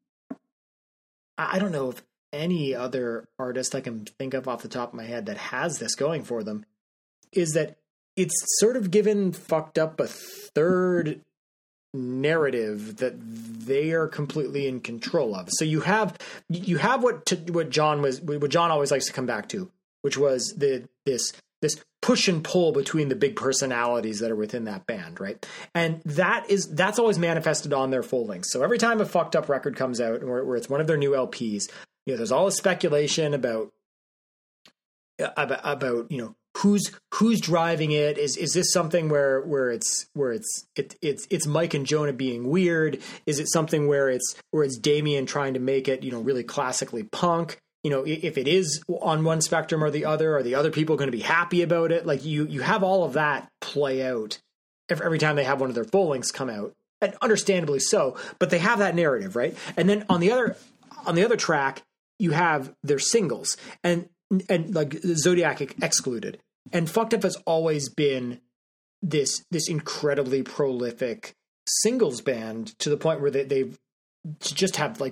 I don't know if any other artist I can think of off the top of my head that has this going for them, is that it's sort of given Fucked Up a third narrative that they are completely in control of. So you have you have what to, what John was what John always likes to come back to, which was the this this push and pull between the big personalities that are within that band, right? And that is that's always manifested on their full length. So every time a Fucked Up record comes out, where, where it's one of their new L Ps, you know, there's all this speculation about about, about you know. Who's who's driving it? Is is this something where where it's where it's it, it's it's Mike and Jonah being weird? Is it something where it's where it's Damien trying to make it, you know, really classically punk? You know, if it is on one spectrum or the other, are the other people going to be happy about it? Like you you have all of that play out every, every time they have one of their full lengths come out, and understandably so. But they have that narrative, right? And then on the other on the other track, you have their singles, and and like Zodiac excluded. And Fucked Up has always been this this incredibly prolific singles band, to the point where they they've just have like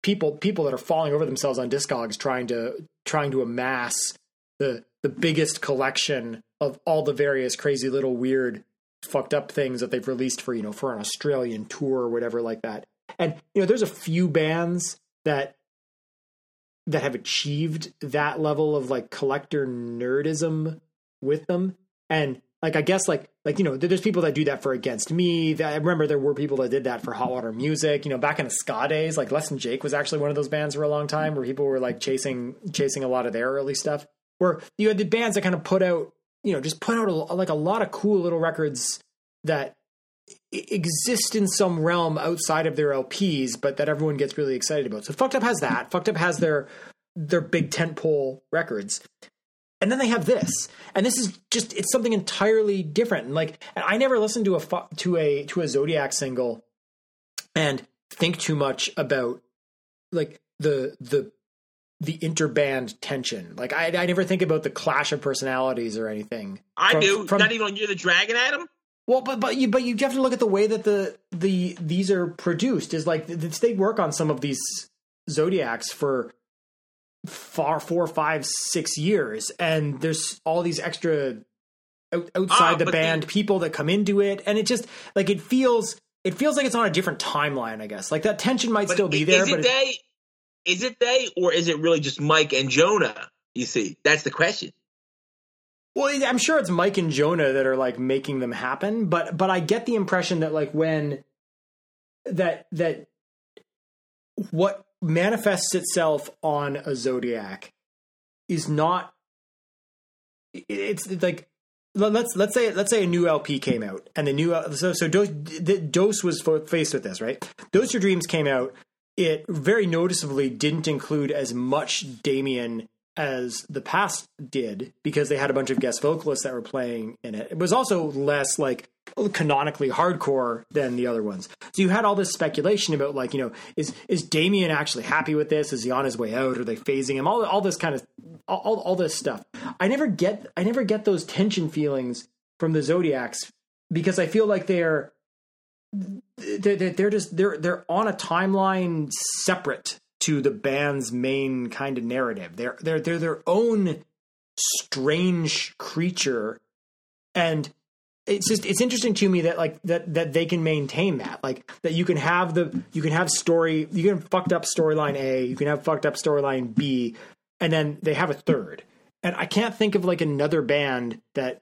people people that are falling over themselves on Discogs trying to trying to amass the the biggest collection of all the various crazy little weird fucked up things that they've released for, you know, for an Australian tour or whatever like that. And, you know, there's a few bands that that have achieved that level of like collector nerdism with them. And like, I guess like, like, you know, there's people that do that for Against Me. That, I remember there were people that did that for Hot Water Music, you know, back in the ska days, like Less Than Jake was actually one of those bands for a long time where people were like chasing, chasing a lot of their early stuff, where you had the bands that kind of put out, you know, just put out a, like a lot of cool little records that exist in some realm outside of their L Ps, but that everyone gets really excited about. So Fucked Up has that. Fucked Up has their their big tentpole records. And then they have this. And this is just, it's something entirely different. And like, I never listened to a to a to a Zodiac single and think too much about like the the the interband tension. Like I I never think about the clash of personalities or anything. I from, do. From, Not even on You're the Dragon, Adam? Well, but but you but you have to look at the way that the the these are produced. Is like they work on some of these Zodiacs for far four, five, six years, and there's all these extra out, outside ah, the band the, people that come into it, and it just like it feels it feels like it's on a different timeline. I guess like that tension might still be there. Is it but they? Is it they, or is it really just Mike and Jonah? You see, that's the question. Well, I'm sure it's Mike and Jonah that are like making them happen, but but I get the impression that like when that that what manifests itself on a Zodiac is not it's like let's let's say let's say a new L P came out and the new so so Dose, Dose was faced with this, right? Dose Your Dreams came out. It very noticeably didn't include as much Damien as the past did because they had a bunch of guest vocalists that were playing in it. It was also less like canonically hardcore than the other ones. So you had all this speculation about like, you know, is is Damien actually happy with this? Is he on his way out? Are they phasing him? All all this kind of all all this stuff. I never get I never get those tension feelings from the Zodiacs because I feel like they're they're, they're just they're they're on a timeline separate to the band's main kind of narrative. They're they're they're their own strange creature, and it's just it's interesting to me that like that that they can maintain that, like that you can have the you can have story you can have fucked up storyline A, you can have fucked up storyline B, and then they have a third. And I can't think of like another band that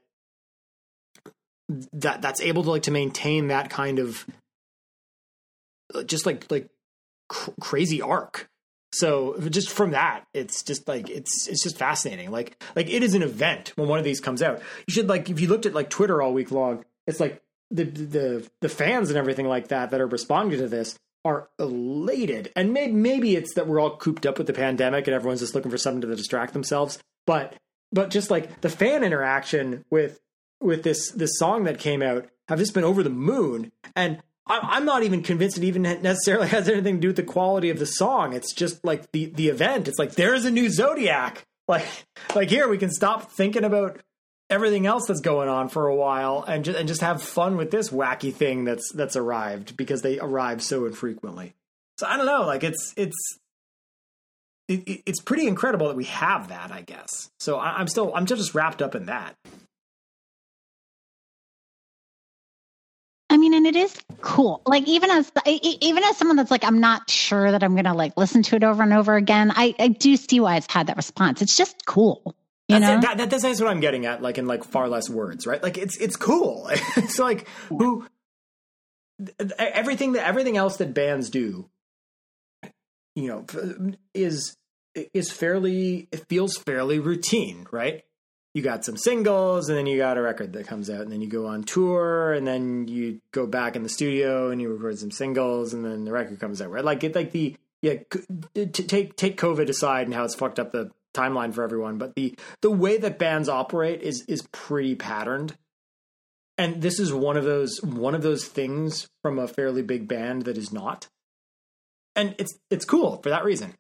that that's able to like to maintain that kind of just like like cr- crazy arc. So just from that, it's just like it's it's just fascinating. Like like it is an event when one of these comes out. You should like if you looked at like Twitter all week long, it's like the the the fans and everything like that that are responding to this are elated. And maybe maybe it's that we're all cooped up with the pandemic and everyone's just looking for something to distract themselves. But but just like the fan interaction with with this this song that came out have just been over the moon. And I'm not even convinced it even necessarily has anything to do with the quality of the song. It's just like the, the event. It's like, there's a new Zodiac. Like, like here we can stop thinking about everything else that's going on for a while and just, and just have fun with this wacky thing that's, that's arrived because they arrive so infrequently. So I don't know, like it's, it's, it, it's pretty incredible that we have that, I guess. So I, I'm still, I'm just wrapped up in that. I mean, and it is cool. Like even as even as someone that's like, I'm not sure that I'm going to like listen to it over and over again. I, I do see why it's had that response. It's just cool. You that's know, it. That, that, that's what I'm getting at. Like in like far less words, right? Like it's it's cool. It's like who everything that everything else that bands do, you know, is is fairly. It feels fairly routine, right? You got some singles and then you got a record that comes out and then you go on tour and then you go back in the studio and you record some singles and then the record comes out, right? Like it, like the, yeah, to take, take COVID aside and how it's fucked up the timeline for everyone. But the, the way that bands operate is, is pretty patterned. And this is one of those, one of those things from a fairly big band that is not. And it's, it's cool for that reason.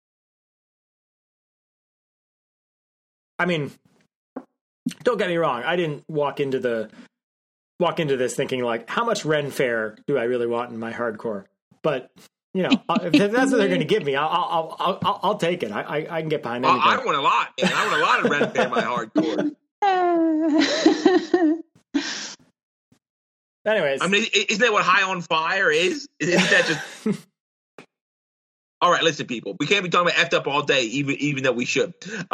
I mean, don't get me wrong. I didn't walk into the walk into this thinking like, how much Ren Fair do I really want in my hardcore? But you know, if that's what they're going to give me, I'll, I'll, I'll, I'll, I'll take it. I, I, I can get behind Well, anything. I want a lot, man. I want a lot of Red Bear in my hardcore. Anyways, I mean, isn't that what High on Fire is? Isn't that just? All right, listen, people. We can't be talking about effed up all day, even even though we should.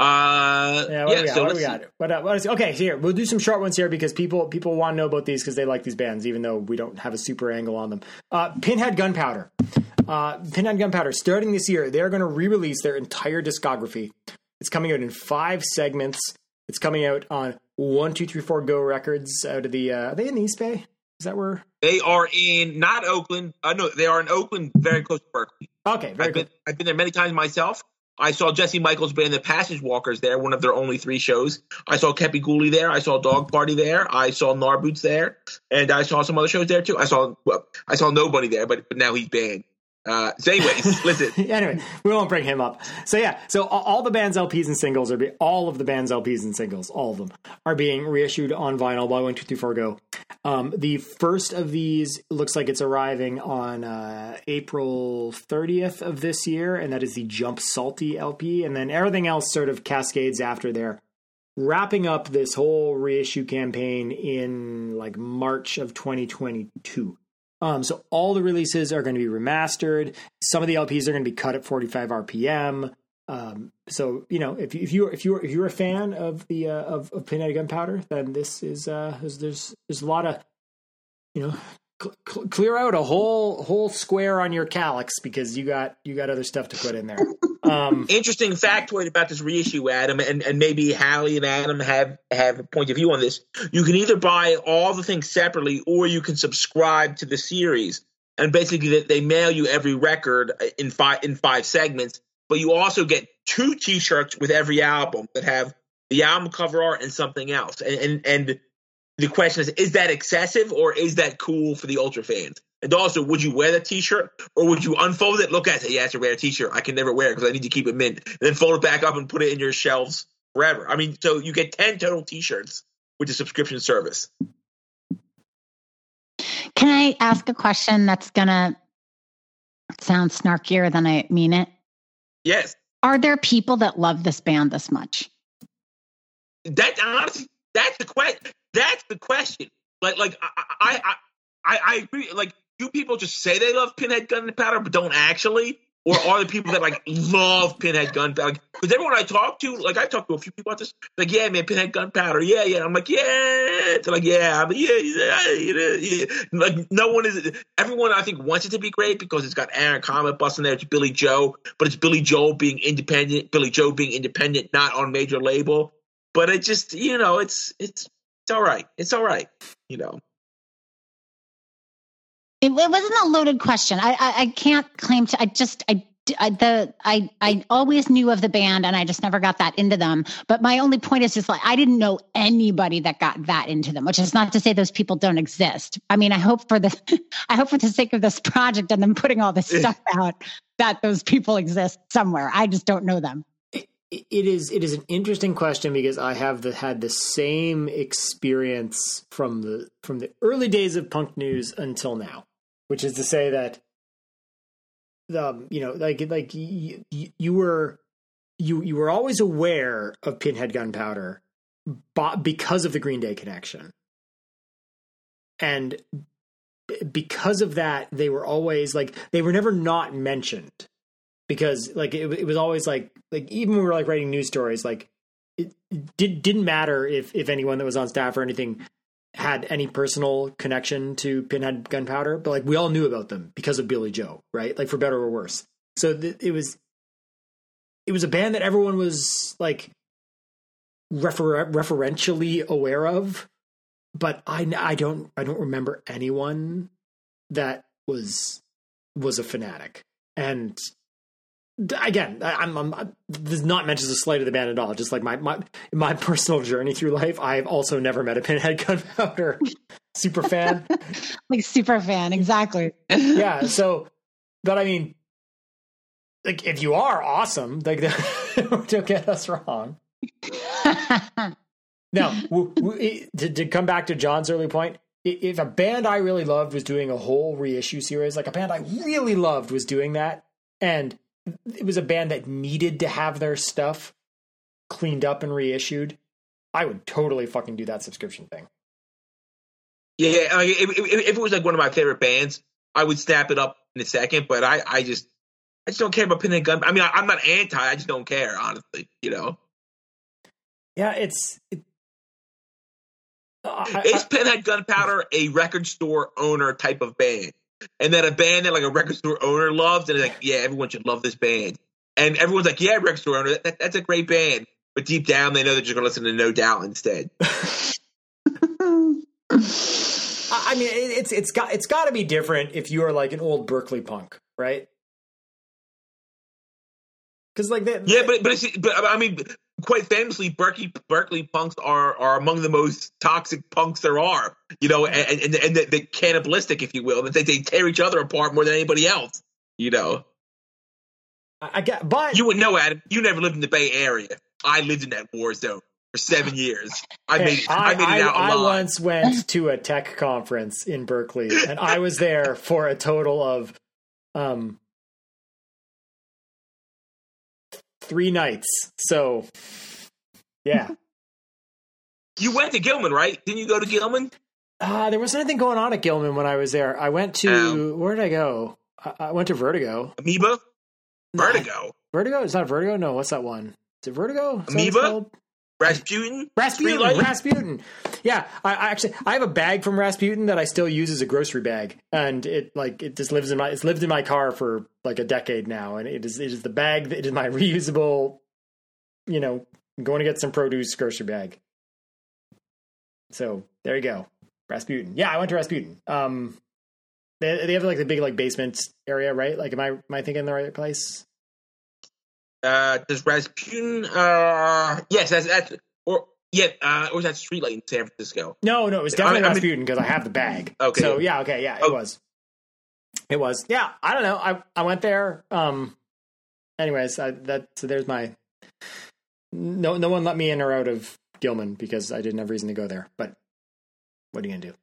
Uh, yeah, what yeah, do we got? so What let's do we got? What, uh, what is, okay, here we'll do some short ones here because people people want to know about these because they like these bands, even though we don't have a super angle on them. Uh, Pinhead Gunpowder, uh, Pinhead Gunpowder. Starting this year, they're going to re-release their entire discography. It's coming out in five segments. It's coming out on One Two Three Four Go Records out of the. Uh, are they in the East Bay? Is that where they are in? Not Oakland. Uh, no, they are in Oakland, very close to Berkeley. Okay, very I've good. been, I've been there many times myself. I saw Jesse Michaels' band, The Passage Walkers, there, one of their only three shows. I saw Kepi Cooley there. I saw Dog Party there. I saw Narboots there, and I saw some other shows there too. I saw well, I saw nobody there, but, but now he's banned. Uh, so, anyways, listen. Anyway, we won't bring him up. So yeah, so all the band's L Ps and singles are be, all of the band's L Ps and singles, all of them are being reissued on vinyl by One Two Three Four Go. Um, the first of these looks like it's arriving on uh, April thirtieth of this year, and that is the Jump Salty L P, and then everything else sort of cascades after there. Wrapping up this whole reissue campaign in like March of twenty twenty-two. Um, so all the releases are going to be remastered. Some of the L Ps are going to be cut at forty-five R P M. Um, so you know, if you if you if you're if you're a fan of the uh, of, of Pinhead Gunpowder, then this is uh, there's there's, there's a lot of you know cl- cl- clear out a whole whole square on your calyx because you got you got other stuff to put in there. Um, Interesting factoid about this reissue, Adam, and, and maybe Hallie and Adam have, have a point of view on this. You can either buy all the things separately or you can subscribe to the series. And basically they, they mail you every record in five in five segments, but you also get two T-shirts with every album that have the album cover art and something else. And, and, and the question is, is that excessive or is that cool for the Ultra fans? And also, would you wear that T-shirt or would you unfold it, look at it, say, yeah, it's a rare T-shirt. I can never wear it because I need to keep it mint. And then fold it back up and put it in your shelves forever. I mean, so you get ten total T-shirts with the subscription service. Can I ask a question that's going to sound snarkier than I mean it? Yes. Are there people that love this band this much? That honestly, that's the question. That's the question. Like, like I, I, I I, I agree. Like, do people just say they love Pinhead Gunpowder but don't actually? Or are there people that, like, love Pinhead Gunpowder? Because everyone I talk to, like, I talked to a few people about this, like, yeah, man, Pinhead Gunpowder, yeah, yeah. I'm like, yeah. They're like, yeah, but yeah, yeah, yeah, yeah. Like, no one is – everyone, I think, wants it to be great because it's got Aaron Comet busting there. It's Billy Joe. But it's Billy Joel being independent, Billy Joe being independent, not on major label. But it just, you know, it's it's it's all right. It's all right, you know. It, it wasn't a loaded question. I, I, I can't claim to. I just I, I the I I always knew of the band, and I just never got that into them. But my only point is just like I didn't know anybody that got that into them. Which is not to say those people don't exist. I mean, I hope for the I hope for the sake of this project and them putting all this stuff out that those people exist somewhere. I just don't know them. It, it is it is an interesting question because I have the, had the same experience from the from the early days of punk news until now. Which is to say that, um, you know, like like you, you were you you were always aware of Pinhead Gunpowder, but because of the Green Day connection, and because of that, they were always like they were never not mentioned because like it, it was always like like even when we were like writing news stories, like it did didn't matter if if anyone that was on staff or anything had any personal connection to Pinhead Gunpowder, but like we all knew about them because of Billy Joe, right? Like for better or worse. So th- it was, it was a band that everyone was like refer- referentially aware of, but I, I don't, I don't remember anyone that was, was a fanatic. And again, I'm, I'm, I'm this is not meant as a slight of the band at all. Just like my, my, my personal journey through life, I've also never met a Pinhead Gunpowder super fan. Like super fan, exactly. Yeah. So, but I mean, like if you are awesome, like don't get us wrong. Now, w- w- to, to come back to John's early point, if a band I really loved was doing a whole reissue series, like a band I really loved was doing that, and it was a band that needed to have their stuff cleaned up and reissued, I would totally fucking do that subscription thing. Yeah, I mean, if, if, if it was like one of my favorite bands, I would snap it up in a second. But I, I just, I just don't care about Pinhead Gun. I mean, I, I'm not anti. I just don't care, honestly. You know. Yeah, it's. It, uh, is I, Pinhead Gunpowder a record store owner type of band? And then a band that like a record store owner loves, and it's like, yeah, everyone should love this band. And everyone's like, yeah, record store owner, that, that's a great band. But deep down, they know they're just going to listen to No Doubt instead. I mean, it's it's got it's got to be different if you are like an old Berkeley punk, right? Because like that, yeah, but but it's, but I mean, quite famously, Berkeley Berkeley punks are are among the most toxic punks there are. You know, and and, and the, the cannibalistic, if you will, that they, they tear each other apart more than anybody else. You know, I, I get, but you would know, Adam. You never lived in the Bay Area. I lived in that war zone for seven years. I made it, I, I made it out I, alive. I once went to a tech conference in Berkeley, and I was there for a total of um, three nights. So, yeah. You went to Gilman, right? Didn't you go to Gilman? Uh, there wasn't anything going on at Gilman when I was there. I went to, um, where did I go? I, I went to Vertigo. Amoeba? Vertigo? Vertigo? It's not Vertigo? No, what's that one? Is it Vertigo? Is Amoeba? Rasputin? Rasputin. Rasputin. Yeah, I, I actually I have a bag from Rasputin that I still use as a grocery bag, and it like it just lives in my it's lived in my car for like a decade now, and it is it is the bag that it is my reusable, you know, going to get some produce grocery bag. So there you go, Rasputin. Yeah, I went to Rasputin. Um, they they have like the big like basement area, right? Like, am I am I thinking the right place? Uh, does Rasputin? Uh, yes, that's, that's or yeah, uh, or was that Streetlight in San Francisco? No, no, it was definitely I, I Rasputin because I have the bag. Okay. So yeah, okay, yeah, it oh. was. It was. Yeah, I don't know. I I went there. Um. Anyways, I, that so there's my. No, no one let me in or out of Gilman because I didn't have reason to go there. But what are you gonna do?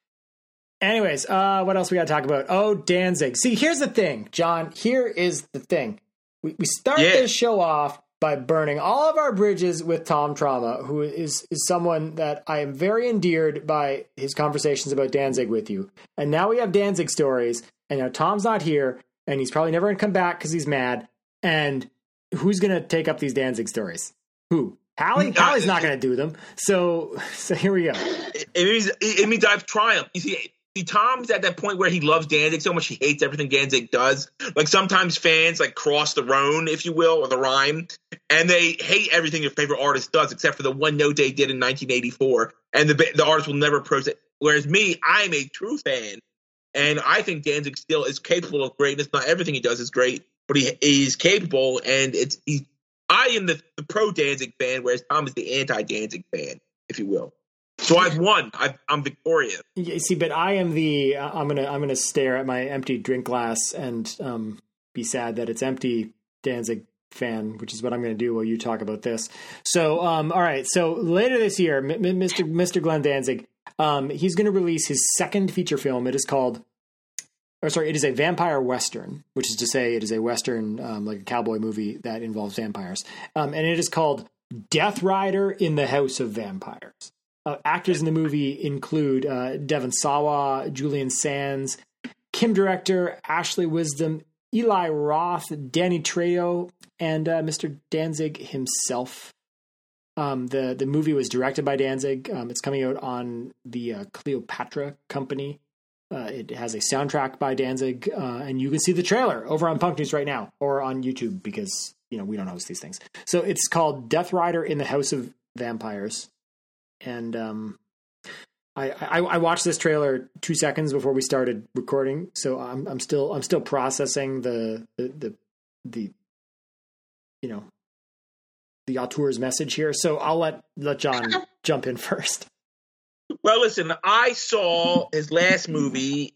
Anyways, uh, what else we got to talk about? Oh, Danzig. See, here's the thing, John. Here is the thing. We we start yeah. this show off by burning all of our bridges with Tom Trauma, who is, is someone that I am very endeared by his conversations about Danzig with you. And now we have Danzig stories, and now Tom's not here, and he's probably never going to come back because he's mad. And who's going to take up these Danzig stories? Who? Hallie? Uh, Hallie's not going to do them. So, so here we go. It, it means it means I've triumphed. You see. See, Tom's at that point where he loves Danzig so much he hates everything Danzig does. Like sometimes fans like cross the Rhone, if you will, or the Rhyme, and they hate everything their favorite artist does, except for the one note they did in nineteen eighty-four, and the the artist will never approach it. Whereas me, I'm a true fan, and I think Danzig still is capable of greatness. Not everything he does is great, but he is capable, and it's he. I am the, the pro Danzig fan, whereas Tom is the anti Danzig fan, if you will. So I've won. I've, I'm victorious. Yeah, see, but I am the. Uh, I'm gonna. I'm gonna stare at my empty drink glass and um, be sad that it's empty. Danzig fan, which is what I'm going to do while you talk about this. So, um, all right. So later this year, M- Mister Mister Glenn Danzig, um, he's going to release his second feature film. It is called. Or sorry, it is a vampire western, which is to say, it is a western, um, like a cowboy movie that involves vampires, um, and it is called Death Rider in the House of Vampires. Uh, actors in the movie include uh, Devon Sawa, Julian Sands, Kim Director, Ashley Wisdom, Eli Roth, Danny Trejo, and uh, Mister Danzig himself. Um, the the movie was directed by Danzig. Um, it's coming out on the uh, Cleopatra Company. Uh, it has a soundtrack by Danzig, uh, and you can see the trailer over on Punk News right now or on YouTube because you know we don't host these things. So it's called Death Rider in the House of Vampires. And um, I, I I watched this trailer two seconds before we started recording, so I'm I'm still I'm still processing the the the, the you know the auteur's message here. So I'll let let John jump in first. Well, listen, I saw his last movie,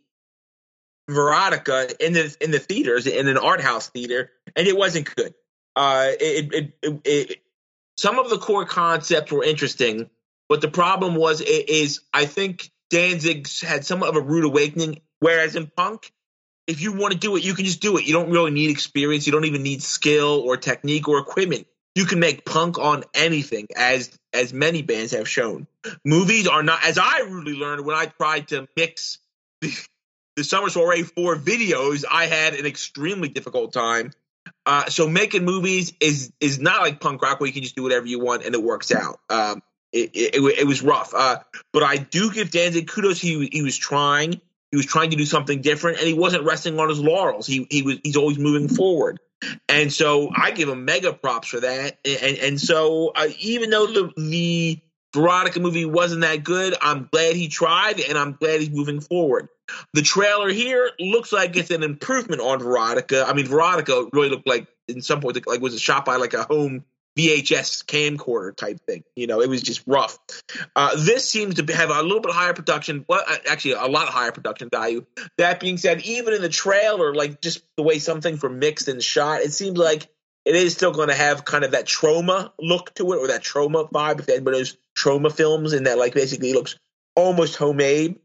Veronica, in the in the theaters in an art house theater, and it wasn't good. Uh, it, it, it, it some of the core concepts were interesting. But the problem was, is I think Danzig had somewhat of a rude awakening, whereas in punk, if you want to do it, you can just do it. You don't really need experience. You don't even need skill or technique or equipment. You can make punk on anything, as as many bands have shown. Movies are not, as I rudely learned when I tried to mix the, the Summer Soiree four videos, I had an extremely difficult time. Uh, so making movies is is not like punk rock where you can just do whatever you want and it works out. Um, it, it, it, it was rough. Uh, but I do give Danzig kudos. He, he was trying. He was trying to do something different, and he wasn't resting on his laurels. He he was he's always moving forward, and so I give him mega props for that. And and so uh, even though the the Veronica movie wasn't that good, I'm glad he tried, and I'm glad he's moving forward. The trailer here looks like it's an improvement on Veronica. I mean, Veronica really looked like in some point like was shot by like a home V H S camcorder type thing. You know, it was just rough. Uh, this seems to have a little bit higher production, well, actually a lot higher production value. That being said, even in the trailer, like just the way some things were mixed and shot, it seems like it is still going to have kind of that Trauma look to it, or that Trauma vibe, if anybody knows Trauma films, and that like basically looks almost homemade.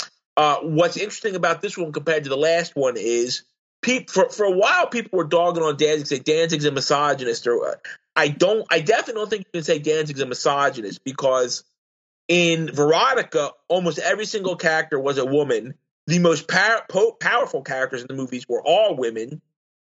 Uh, what's interesting about this one compared to the last one is People, for, for a while, people were dogging on Danzig, say Danzig's a misogynist. Or I don't, I definitely don't think you can say Danzig's a misogynist, because in Veronica, almost every single character was a woman. The most power, po- powerful characters in the movies were all women,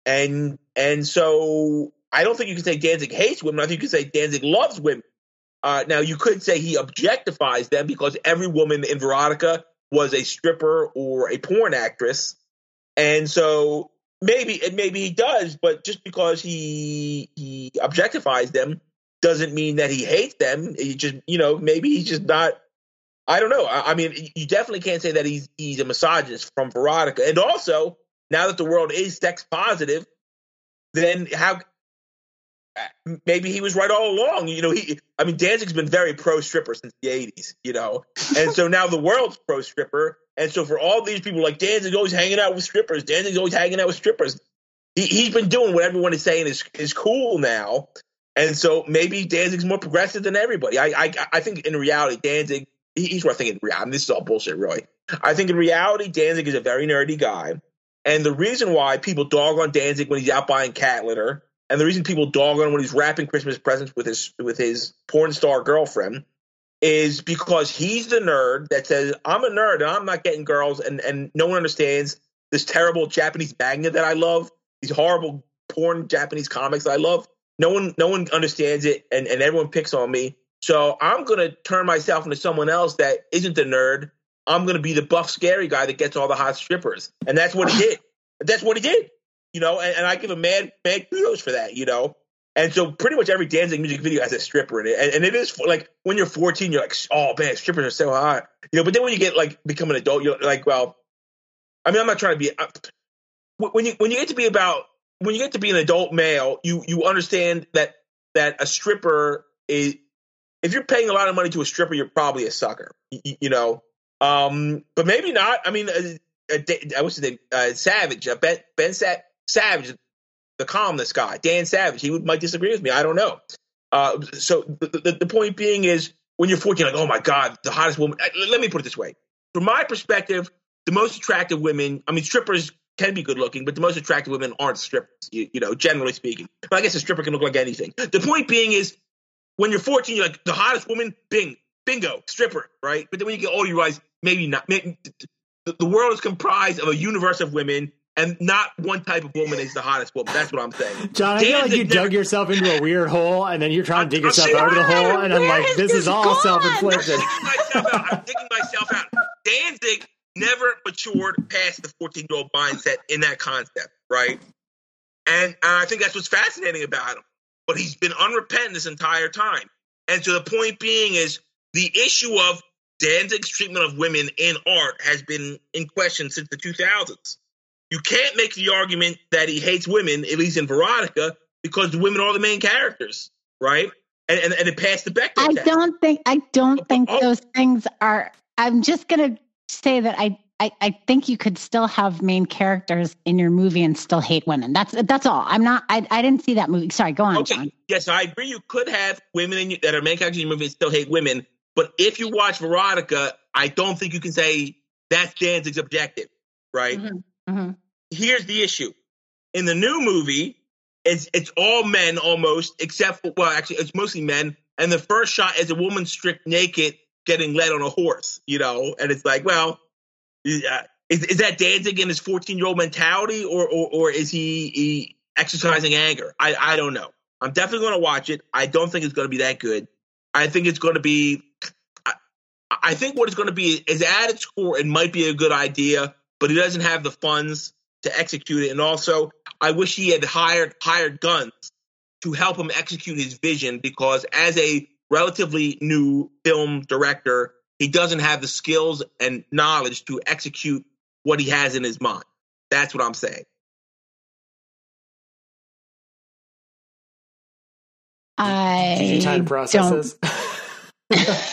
and and so I don't think you can say Danzig hates women. I think you can say Danzig loves women. Uh, now, you could say he objectifies them, because every woman in Veronica was a stripper or a porn actress. And so maybe and maybe he does, but just because he he objectifies them doesn't mean that he hates them. He just, you know, maybe he's just not. I don't know. I, I mean, you definitely can't say that he's he's a misogynist from Veronica. And also, now that the world is sex positive, then how? Maybe he was right all along. You know, he. I mean, Danzig's been very pro stripper since the eighties. You know, and so now the world's pro stripper. And so for all these people, like Danzig's always hanging out with strippers, Danzig's always hanging out with strippers. He, he's been doing what everyone is saying is is cool now. And so maybe Danzig's more progressive than everybody. I I, I think in reality, Danzig, he, he's what I think in reality. I mean, this is all bullshit, really. I think in reality, Danzig is a very nerdy guy. And the reason why people dog on Danzig when he's out buying cat litter, and the reason people dog on him when he's wrapping Christmas presents with his with his porn star girlfriend, is because he's the nerd that says, I'm a nerd and I'm not getting girls, and, and no one understands this terrible Japanese manga that I love, these horrible porn Japanese comics that I love. No one no one understands it, and, and everyone picks on me. So I'm going to turn myself into someone else that isn't the nerd. I'm going to be the buff, scary guy that gets all the hot strippers. And that's what he did. That's what he did. You know, and, and I give him mad, mad kudos for that, you know. And so pretty much every Danzig music video has a stripper in it. And, and it is like when you're fourteen, you're like, oh, man, strippers are so hot. You know, but then when you get like become an adult, you're like, well, I mean, I'm not trying to be uh, when you when you get to be about when you get to be an adult male, you you understand that that a stripper is, if you're paying a lot of money to a stripper, you're probably a sucker, you, you know. Um, but maybe not. I mean, uh, uh, what's his name? Uh, Savage, uh, Ben, Ben Sa- Savage. The calmness guy, Dan Savage, he would, might disagree with me. I don't know. Uh, so the, the, the point being is, when you're fourteen, like, oh my God, the hottest woman. Let me put it this way. From my perspective, the most attractive women, I mean, strippers can be good looking, but the most attractive women aren't strippers, you, you know, generally speaking. But I guess a stripper can look like anything. The point being is, when you're fourteen, you're like, the hottest woman, bing, bingo, stripper, right? But then when you get older, you realize maybe not. Maybe, the, the world is comprised of a universe of women, and not one type of woman is the hottest woman. That's what I'm saying. John, I feel like you never, dug yourself into a weird hole, and then you're trying to dig yourself out of the hole, and I'm like, this is all gone? self-inflicted. I'm digging myself out. I'm digging myself out. Danzig never matured past the fourteen-year-old mindset in that concept, right? And, and I think that's what's fascinating about him. But he's been unrepentant this entire time. And so the point being is, the issue of Danzig's treatment of women in art has been in question since the two thousands. You can't make the argument that he hates women, at least in Veronica, because the women are the main characters, right? And and, and it passed the Bechdel I test. don't think I don't think oh. those things are. I'm just gonna say that I, I I think you could still have main characters in your movie and still hate women. That's that's all. I'm not. I I didn't see that movie. Sorry, go on, okay. John. Yes, I agree. You could have women in you, that are main characters in your movie and still hate women. But if you watch Veronica, I don't think you can say that's Danzig's objective, right? Mm-hmm. Mm-hmm. Here's the issue. In the new movie, it's it's all men almost, except for, well, actually, it's mostly men. And the first shot is a woman stripped naked getting led on a horse, you know? And it's like, well, is, is that Danzig in his fourteen-year-old mentality, or, or, or is he, he exercising anger? I, I don't know. I'm definitely going to watch it. I don't think it's going to be that good. I think it's going to be I, I think what it's going to be is at its core, it might be a good idea, but he doesn't have the funds to execute it. And also, I wish he had hired hired guns to help him execute his vision, because as a relatively new film director, he doesn't have the skills and knowledge to execute what he has in his mind. That's what I'm saying. I Did you time to process this?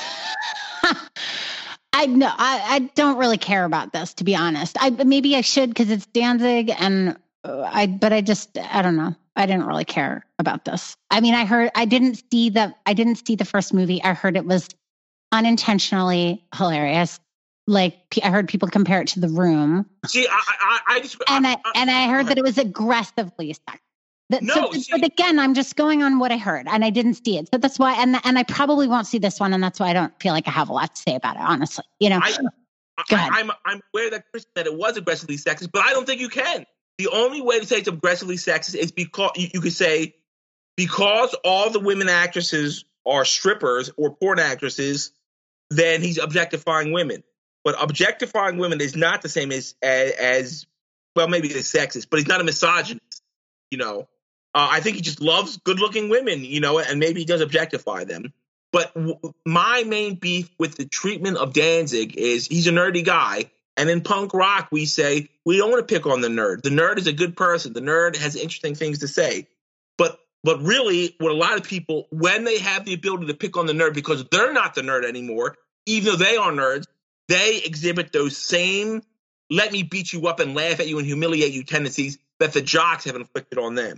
I know I, I don't really care about this, to be honest. I maybe I should, because it's Danzig, and I but I just I don't know. I didn't really care about this. I mean, I heard I didn't see the I didn't see the first movie. I heard it was unintentionally hilarious. Like, I heard people compare it to The Room. See, I I, I just and I, I, I and I heard that it was aggressively sexist. That, No, so, see- but again, I'm just going on what I heard, and I didn't see it. So that's why, and and I probably won't see this one, and that's why I don't feel like I have a lot to say about it, honestly. You know, I, Go ahead. I, I'm I'm aware that Chris said it was aggressively sexist, but I don't think you can. The only way to say it's aggressively sexist is because you, you could say because all the women actresses are strippers or porn actresses, then he's objectifying women. But objectifying women is not the same as as, as well, maybe it's sexist, but he's not a misogynist. You know, uh, I think he just loves good-looking women. You know, and maybe he does objectify them. But w- my main beef with the treatment of Danzig is he's a nerdy guy. And in punk rock, we say, we don't want to pick on the nerd. The nerd is a good person. The nerd has interesting things to say. But but really, what a lot of people, when they have the ability to pick on the nerd because they're not the nerd anymore, even though they are nerds, they exhibit those same let me beat you up and laugh at you and humiliate you tendencies that the jocks have inflicted on them.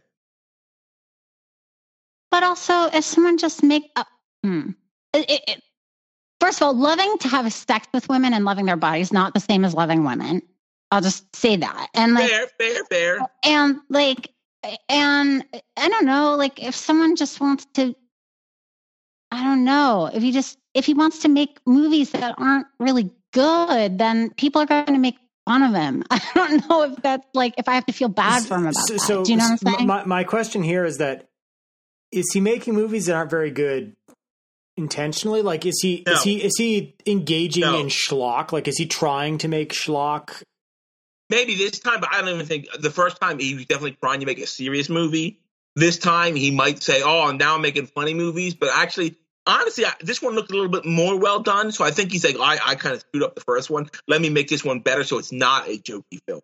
but also, if someone just make up, hmm, it, it, it- first of all, loving to have sex with women and loving their bodies not the same as loving women. I'll just say that, and like, Fair, fair, fair. and like, and I don't know, like, if someone just wants to, I don't know, if he just if he wants to make movies that aren't really good, then people are going to make fun of him. I don't know if that's like if I have to feel bad for him about so, that. so Do you know what I'm saying? my, my question here is that is he making movies that aren't very good intentionally? Like, is he No. is he is he engaging No. in schlock? Like, is he trying to make schlock? Maybe this time, but I don't even think the first time he was definitely trying to make a serious movie. This time he might say, "Oh, now I'm making funny movies," but actually, honestly, I, this one looked a little bit more well done. So I think he's like, "I, I kind of screwed up the first one. Let me make this one better, so it's not a jokey film."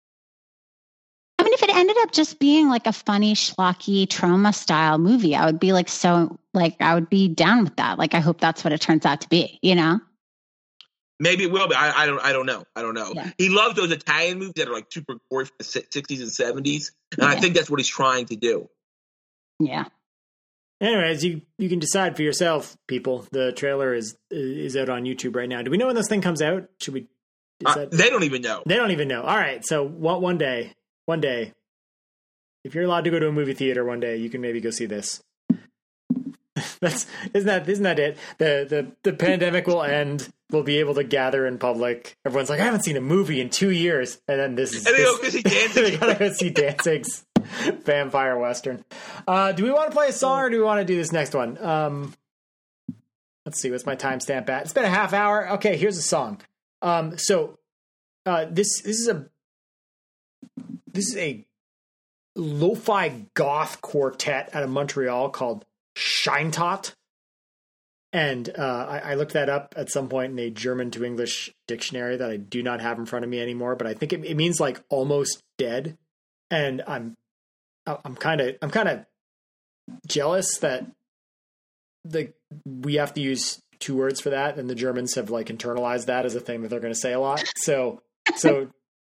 I mean, if it ended up just being like a funny, schlocky, trauma style movie, I would be like, so, like, I would be down with that. Like, I hope that's what it turns out to be, you know? Maybe it will be. I, I don't. I don't know. I don't know. Yeah. He loves those Italian movies that are like super gory from the sixties and seventies, and I Yeah. think that's what he's trying to do. Yeah. Anyways, you you can decide for yourself, people. The trailer is is out on YouTube right now. Do we know when this thing comes out? Should we? Uh, decide? they don't even know. They don't even know. All right, so one one day, one day, if you're allowed to go to a movie theater one day, you can maybe go see this. That's isn't that isn't that it? The the the pandemic will end. We'll be able to gather in public. Everyone's like, I haven't seen a movie in two years, and then this is. And they this, go go see Danzig. they gotta go see Danzig's vampire western. Uh, do we want to play a song, or do we want to do this next one? Um, let's see. What's my timestamp at? It's been a half hour. Okay, here's a song. Um, so uh, this this is a this is a lo-fi goth quartet out of Montreal called Shine Tot. And uh, I, I looked that up at some point in a German to English dictionary that I do not have in front of me anymore, but I think it, it means like almost dead. And I'm I'm kind of I'm kind of jealous that the we have to use two words for that, and the Germans have like internalized that as a thing that they're going to say a lot. So so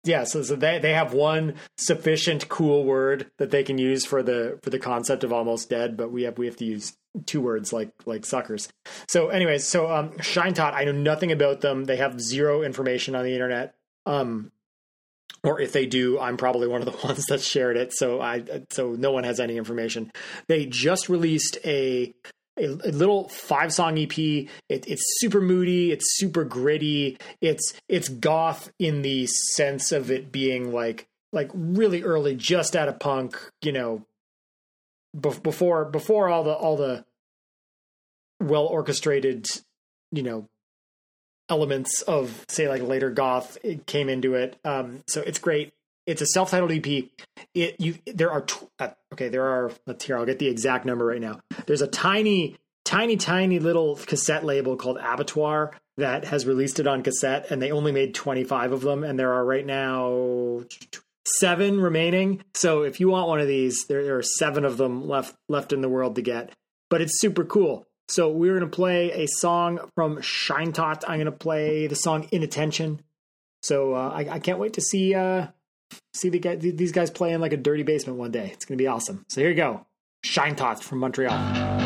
yeah, so, so they, they have one sufficient cool word that they can use for the for the concept of almost dead, but we have we have to use two words like like suckers. So anyways, so um Shinetot, I know nothing about them. They have zero information on the internet. Um or if they do, I'm probably one of the ones that shared it. So I so no one has any information. They just released a A, a little five song E P. It, it's super moody. It's super gritty. It's it's goth in the sense of it being like like really early, just out of punk. You know, be- before before all the all the well orchestrated, you know, elements of say like later goth it came into it. Um, so it's great. It's a self-titled E P. It you there are tw- uh, okay. There are let's here. I'll get the exact number right now. There's a tiny, tiny, tiny little cassette label called Abattoir that has released it on cassette, and they only made twenty-five of them, and there are right now seven remaining. So if you want one of these, there, there are seven of them left left in the world to get. But it's super cool. So we're gonna play a song from Shinetot. I'm gonna play the song "Inattention." So uh, I, I can't wait to see. Uh, See the guy, these guys play in like a dirty basement one day. It's going to be awesome. So here you go. Shinetot from Montreal.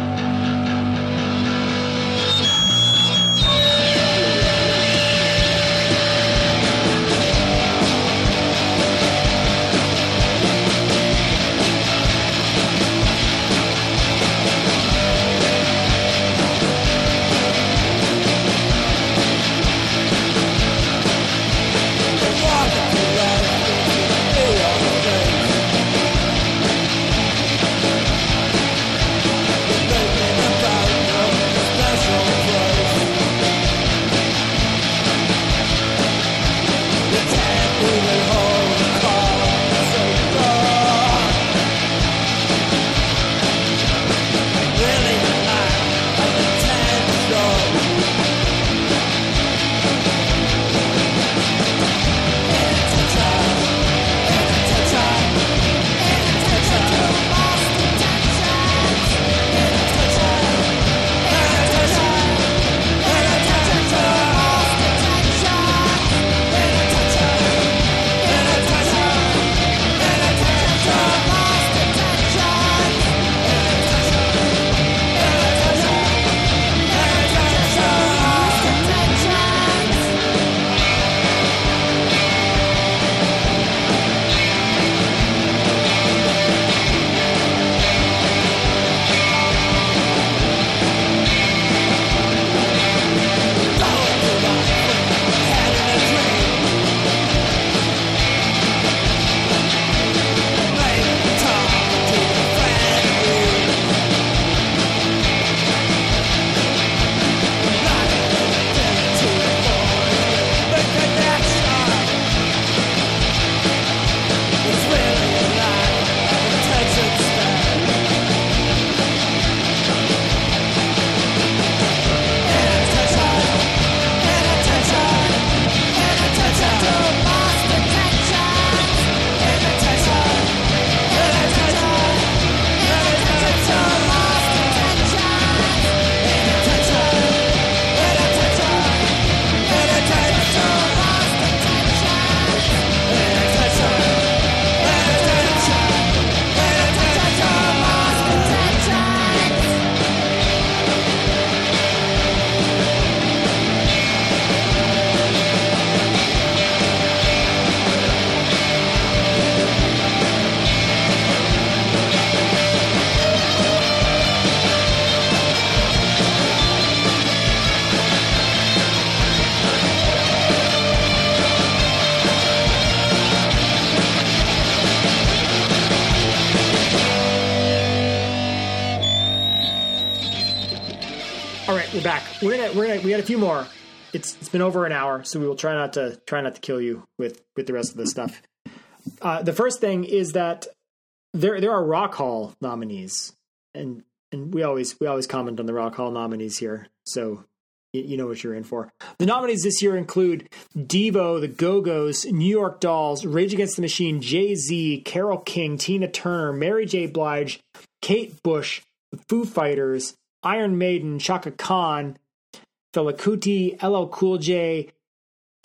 We're back. We're gonna we're gonna we got a few more. It's it's been over an hour, so we will try not to try not to kill you with with the rest of the stuff. Uh, the first thing is that there there are Rock Hall nominees, and and we always we always comment on the Rock Hall nominees here, so you, you know what you're in for. The nominees this year include Devo, the Go-Go's, New York Dolls, Rage Against the Machine, Jay-Z, Carole King, Tina Turner, Mary J. Blige, Kate Bush, the Foo Fighters, Iron Maiden, Chaka Khan, Fela Kuti, L L Cool J,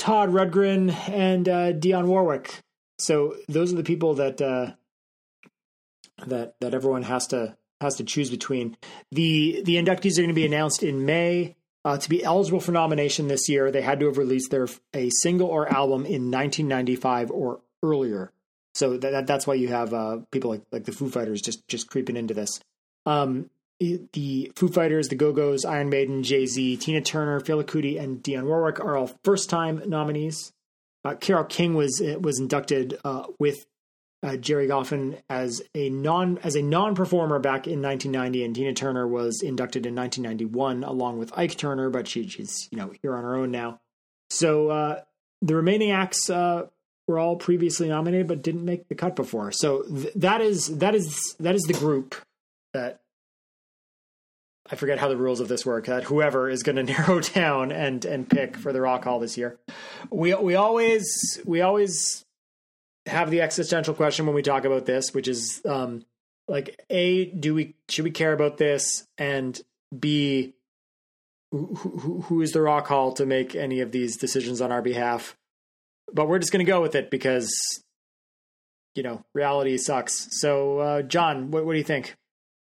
Todd Rundgren, and uh, Dionne Warwick. So those are the people that uh, that that everyone has to has to choose between. The the inductees are going to be announced in May. Uh, to be eligible for nomination this year, they had to have released their a single or album in nineteen ninety-five or earlier. So that, that's why you have uh, people like like the Foo Fighters just just creeping into this. Um, the Foo Fighters, the Go-Go's, Iron Maiden, Jay-Z, Tina Turner, Fela Kuti, and Dionne Warwick are all first-time nominees. Uh, Carole King was was inducted uh, with uh, Jerry Goffin as a non as a non-performer back in nineteen ninety, and Tina Turner was inducted in nineteen ninety-one along with Ike Turner, but she, she's you know here on her own now. So uh, the remaining acts uh, were all previously nominated but didn't make the cut before. So th- that is that is that is the group that. I forget how the rules of this work, that whoever is going to narrow down and, and pick for the Rock Hall this year. We, we always, we always have the existential question when we talk about this, which is, um, like, A, do we, should we care about this? And B, who, who, who is the Rock Hall to make any of these decisions on our behalf? But we're just going to go with it because, you know, reality sucks. So, uh, John, what, what do you think?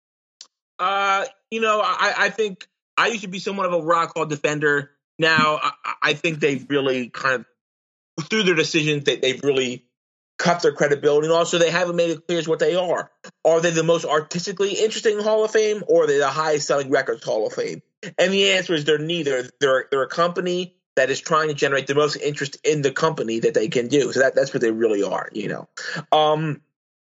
Uh, you know, I, I think I used to be somewhat of a Rock Hall defender. Now, I, I think they've really kind of, through their decisions, they, they've really cut their credibility. And also, they haven't made it clear as what they are. Are they the most artistically interesting Hall of Fame, or are they the highest selling records Hall of Fame? And the answer is they're neither. They're, they're a company that is trying to generate the most interest in the company that they can do. So that, that's what they really are, you know. Um,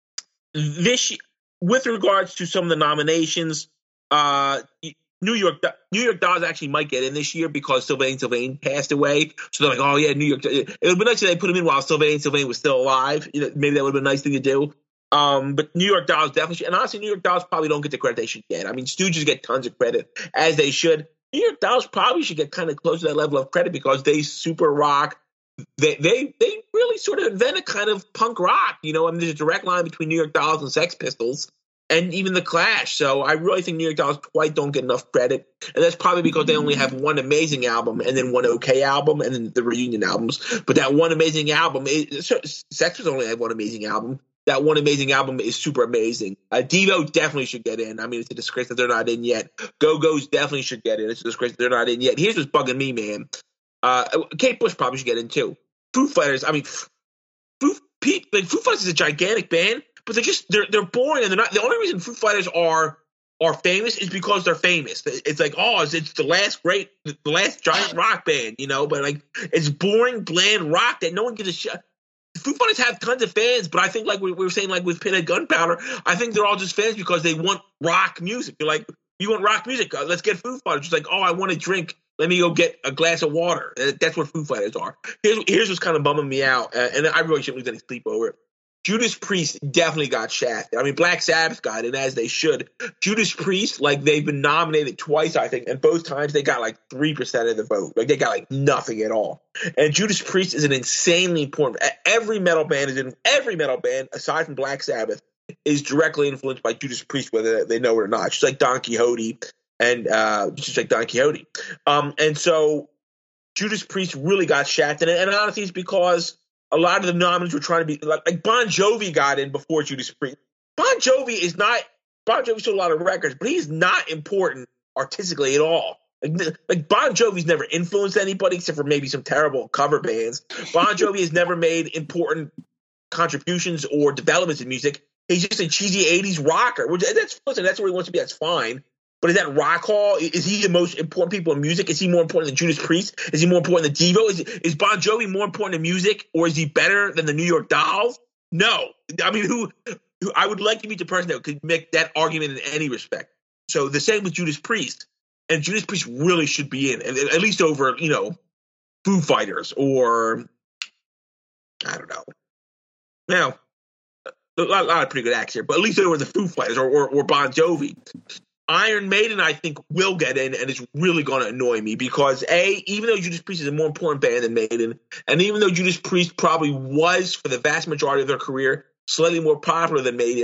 this With regards to some of the nominations, uh, New York New York Dolls actually might get in this year because Sylvain Sylvain passed away. So they're like, oh, yeah, New York. It would be nice if they put him in while Sylvain Sylvain was still alive. You know, maybe that would have been a nice thing to do. Um, but New York Dolls definitely should. And honestly, New York Dolls probably don't get the credit they should get. I mean, Stooges get tons of credit, as they should. New York Dolls probably should get kind of close to that level of credit because they super rock. They they they really sort of invented kind of punk rock, you know. I mean, there's a direct line between New York Dolls and Sex Pistols, and even the Clash. So I really think New York Dolls quite don't get enough credit, and that's probably because they only have one amazing album and then one okay album and then the reunion albums. But that one amazing album, is, Sex Pistols only had one amazing album. That one amazing album is super amazing. Uh, Devo definitely should get in. I mean, it's a disgrace that they're not in yet. Go-Go's definitely should get in. It's a disgrace that they're not in yet. Here's what's bugging me, man. Uh, Kate Bush probably should get in too. Foo Fighters, I mean, Foo, Pete, like, Foo Fighters is a gigantic band, but they're just they're they're boring, and they're not. The only reason Foo Fighters are are famous is because they're famous. It's like, oh, it's, it's the last great, the last giant rock band, you know. But like, it's boring, bland rock that no one gives a shit. Foo Fighters have tons of fans, but I think, like we, we were saying, like with Pinhead Gunpowder, I think they're all just fans because they want rock music. They're like, you want rock music? Uh, let's get Foo Fighters. It's like, oh, I want to drink. Let me go get a glass of water. That's what Foo Fighters are. Here's, here's what's kind of bumming me out, uh, and I really shouldn't lose any sleep over it. Judas Priest definitely got shafted. I mean, Black Sabbath got it, as they should. Judas Priest, like, they've been nominated twice, I think, and both times they got like three percent of the vote. Like, they got like nothing at all. And Judas Priest is an insanely important – every metal band is in – every metal band, aside from Black Sabbath, is directly influenced by Judas Priest, whether they know it or not. Just like Don Quixote and uh, just like Don Quixote. Um, and so Judas Priest really got shafted. And, and honestly, it's because – a lot of the nominees were trying to be like, like Bon Jovi got in before Judas Priest. Bon Jovi is not Bon Jovi sold a lot of records, but he's not important artistically at all. Like, like Bon Jovi's never influenced anybody except for maybe some terrible cover bands. Bon Jovi has never made important contributions or developments in music. He's just a cheesy eighties rocker. Which that's listen, that's where he wants to be. That's fine. But is that Rock Hall? Is he the most important people in music? Is he more important than Judas Priest? Is he more important than Devo? Is, is Bon Jovi more important in music, or is he better than the New York Dolls? No. I mean, who, who I would like to meet the person that could make that argument in any respect. So the same with Judas Priest. And Judas Priest really should be in, at least over, you know, Foo Fighters or, I don't know. Now, a lot, a lot of pretty good acts here, but at least over the Foo Fighters or, or, or Bon Jovi. Iron Maiden, I think, will get in, and it's really going to annoy me because, A, even though Judas Priest is a more important band than Maiden, and even though Judas Priest probably was, for the vast majority of their career, slightly more popular than Maiden,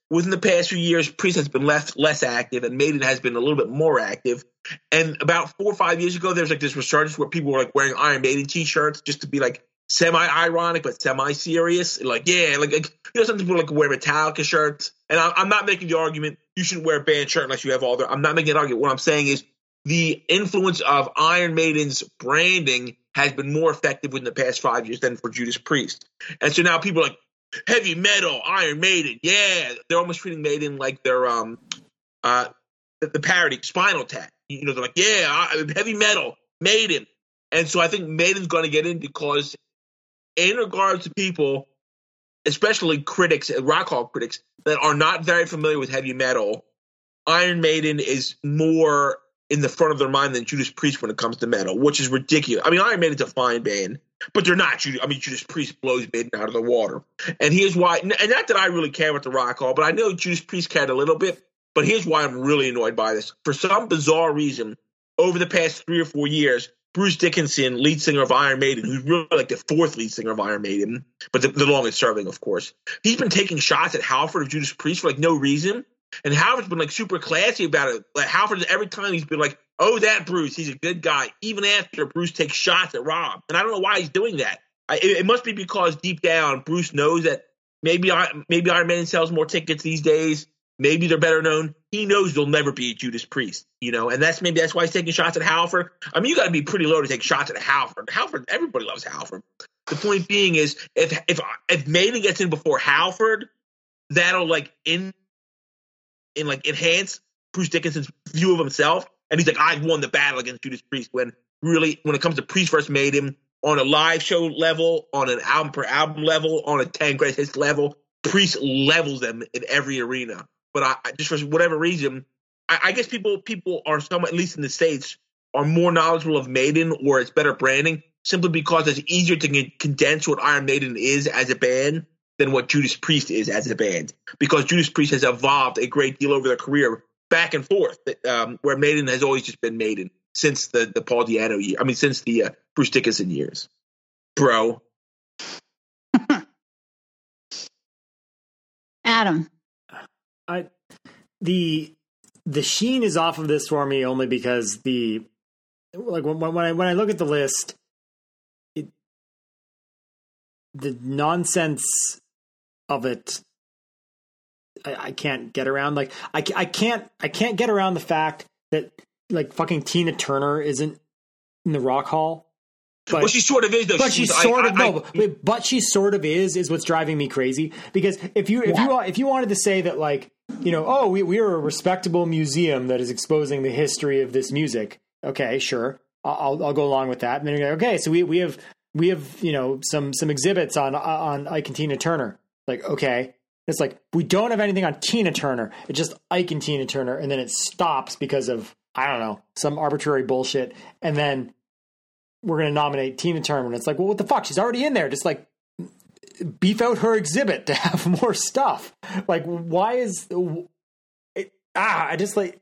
within the past few years, Priest has been less less active, and Maiden has been a little bit more active. And about four or five years ago, there was like this resurgence where people were like wearing Iron Maiden T-shirts just to be like semi-ironic but semi-serious. Like, yeah, like, like you know, some people like wear Metallica shirts. And I, I'm not making the argument you shouldn't wear a band shirt unless you have all the. I'm not making an argument. What I'm saying is the influence of Iron Maiden's branding has been more effective within the past five years than for Judas Priest. And so now people are like, heavy metal, Iron Maiden, yeah. They're almost treating Maiden like they're um uh the, the parody Spinal Tap. You know, they're like, yeah, heavy metal, Maiden. And so I think Maiden's going to get in because in regards to people, especially critics, rock hall critics, that are not very familiar with heavy metal, Iron Maiden is more in the front of their mind than Judas Priest when it comes to metal, which is ridiculous. I mean, Iron Maiden's a fine band, but they're not. I mean, Judas Priest blows Maiden out of the water. And here's why, and not that I really care about the rock hall, but I know Judas Priest cared a little bit, but here's why I'm really annoyed by this. For some bizarre reason, over the past three or four years, Bruce Dickinson, lead singer of Iron Maiden, who's really like the fourth lead singer of Iron Maiden, but the, the longest serving, of course, he's been taking shots at Halford of Judas Priest for like no reason. And Halford's been like super classy about it. Like Halford, every time he's been like, oh, that Bruce, he's a good guy, even after Bruce takes shots at Rob. And I don't know why he's doing that. I, it, it must be because deep down, Bruce knows that maybe, maybe Iron Maiden sells more tickets these days. Maybe they're better known. He knows they'll never be Judas Priest, you know, and that's maybe that's why he's taking shots at Halford. I mean, you got to be pretty low to take shots at Halford. Halford, everybody loves Halford. The point being is, if if if Maiden gets in before Halford, that'll like in in like enhance Bruce Dickinson's view of himself, and he's like, I won the battle against Judas Priest. When really, when it comes to Priest versus Maiden, on a live show level, on an album per album level, on a ten greatest hits level, Priest levels them in every arena. But I, I just for whatever reason, I, I guess people people are somewhat, at least in the States, are more knowledgeable of Maiden or its better branding simply because it's easier to con- condense what Iron Maiden is as a band than what Judas Priest is as a band. Because Judas Priest has evolved a great deal over their career back and forth, um, where Maiden has always just been Maiden since the, the Paul Di'Anno year. I mean, since the uh, Bruce Dickinson years. Bro. Adam. I the the sheen is off of this for me only because the like when, when I when I look at the list, it, the nonsense of it, I, I can't get around. Like I, I can't I can't get around the fact that like fucking Tina Turner isn't in the Rock Hall. But well, she sort of is, though. But she she's, sort I, of I, no, I, but, but she sort of is is what's driving me crazy. Because if you if yeah. you if you wanted to say that, like, you know, oh, we we are a respectable museum that is exposing the history of this music. Okay, sure, I'll I'll go along with that. And then you're like, okay, so we we have we have you know some some exhibits on on Ike and Tina Turner. Like, okay, it's like we don't have anything on Tina Turner. It's just Ike and Tina Turner, and then it stops because of I don't know some arbitrary bullshit, and then we're going to nominate Tina Turner. And it's like, well, what the fuck? She's already in there. Just like beef out her exhibit to have more stuff. Like, why is it? Ah, I just like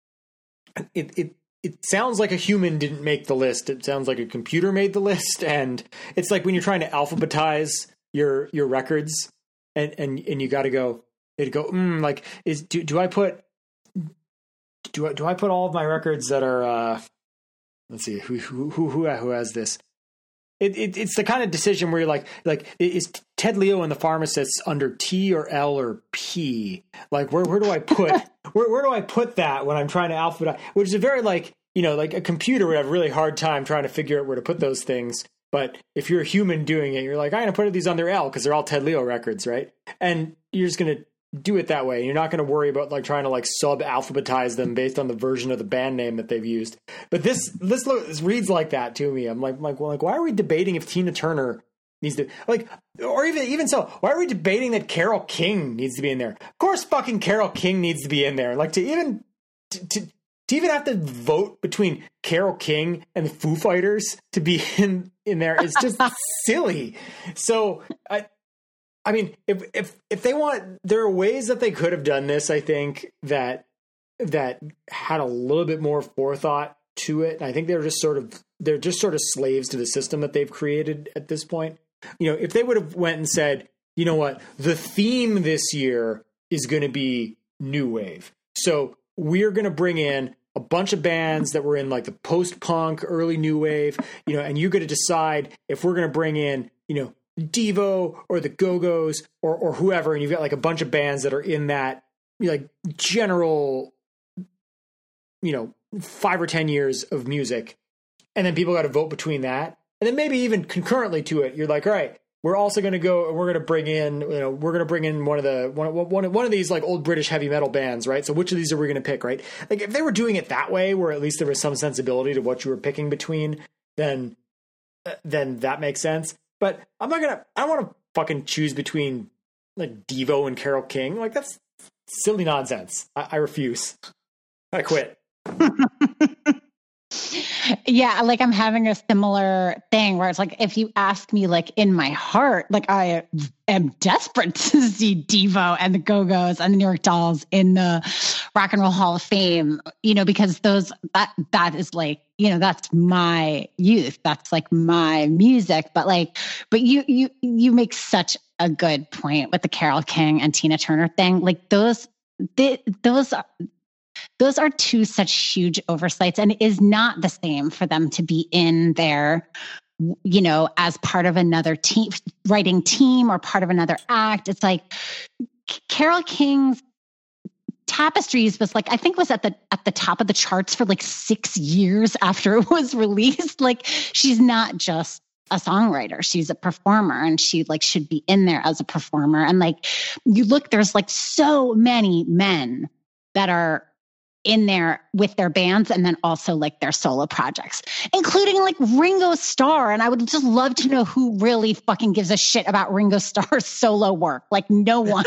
it. It it sounds like a human didn't make the list. It sounds like a computer made the list. And it's like when you're trying to alphabetize your your records, and and and you got to go. It go mm, like is do do I put do I do I put all of my records that are. Uh, Let's see who who who who who has this. It, it it's the kind of decision where you're like like is Ted Leo and the Pharmacists under T or L or P? Like where where do I put where where do I put that when I'm trying to alphabetize? Which is a very like you know like a computer would have a really hard time trying to figure out where to put those things. But if you're a human doing it, you're like I'm gonna put these under L because they're all Ted Leo records, right? And you're just gonna do it that way. You're not going to worry about like trying to like sub alphabetize them based on the version of the band name that they've used. But this this, look, this reads like that to me. I'm like like well, like why are we debating if Tina Turner needs to like or even even so why are we debating that Carole King needs to be in there? Of course, fucking Carole King needs to be in there. Like to even to, to to even have to vote between Carole King and the Foo Fighters to be in in there is just silly. So I. I mean, if if if they want, there are ways that they could have done this. I think that that had a little bit more forethought to it. And I think they're just sort of they're just sort of slaves to the system that they've created at this point. You know, if they would have went and said, you know what, the theme this year is going to be new wave. So we're going to bring in a bunch of bands that were in like the post-punk, early new wave, you know, and you're going to decide if we're going to bring in, you know, Devo or the Go-Go's or or whoever, and you've got like a bunch of bands that are in that like general, you know, five or ten years of music, and then people got to vote between that, and then maybe even concurrently to it, you're like, all right, we're also going to go and we're going to bring in, you know, we're going to bring in one of the one one one of these like old British heavy metal bands, right? So which of these are we going to pick, right? Like if they were doing it that way, where at least there was some sensibility to what you were picking between, then then that makes sense. But I'm not gonna. I don't want to fucking choose between like Devo and Carole King. Like that's silly nonsense. I, I refuse. I quit. Yeah, like I'm having a similar thing where it's like if you ask me, like in my heart, like I am desperate to see Devo and the Go-Go's and the New York Dolls in the Rock and Roll Hall of Fame, you know, because those that that is like, you know, that's my youth, that's like my music. But like, but you you you make such a good point with the Carole King and Tina Turner thing. Like those they, those are. Those are two such huge oversights, and it is not the same for them to be in there, you know, as part of another team, writing team or part of another act. It's like Carole King's Tapestries was like, I think was at the at the top of the charts for like six years after it was released. Like she's not just a songwriter, she's a performer, and she like should be in there as a performer. And like you look, there's like so many men that are in there with their bands and then also like their solo projects, including like Ringo Starr. And I would just love to know who really fucking gives a shit about Ringo Starr's solo work. Like no one.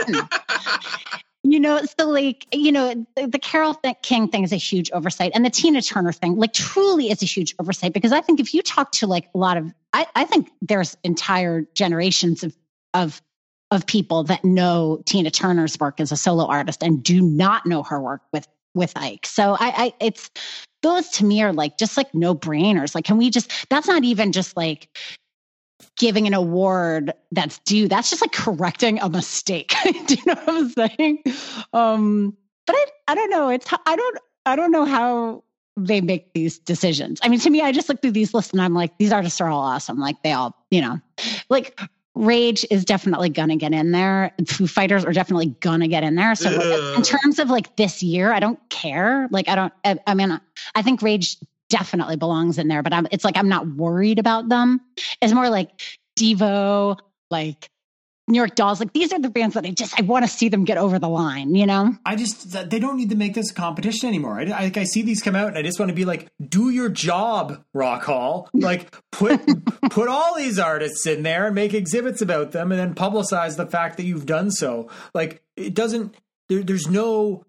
You know, so like, you know, the, the Carole King thing is a huge oversight. And the Tina Turner thing, like truly is a huge oversight, because I think if you talk to like a lot of, I, I think there's entire generations of, of, of people that know Tina Turner's work as a solo artist and do not know her work with with Ike. So I, I, it's those to me are like, just like no brainers. Like, can we just, that's not even just like giving an award that's due. That's just like correcting a mistake. Do you know what I'm saying? Um, but I, I don't know. It's, I don't, I don't know how they make these decisions. I mean, to me, I just look through these lists and I'm like, these artists are all awesome. Like they all, you know, like Rage is definitely gonna get in there. Foo Fighters are definitely gonna get in there. So like, in terms of like this year, I don't care. Like I don't. I, I mean, I think Rage definitely belongs in there, but I'm. It's like I'm not worried about them. It's more like Devo, like New York Dolls. Like these are the bands that I just I want to see them get over the line. You know. I just they don't need to make this a competition anymore. I, I, I see these come out and I just want to be like, do your job, Rock Hall. Like put put all these artists in there and make exhibits about them, and then publicize the fact that you've done so. Like it doesn't. There, there's no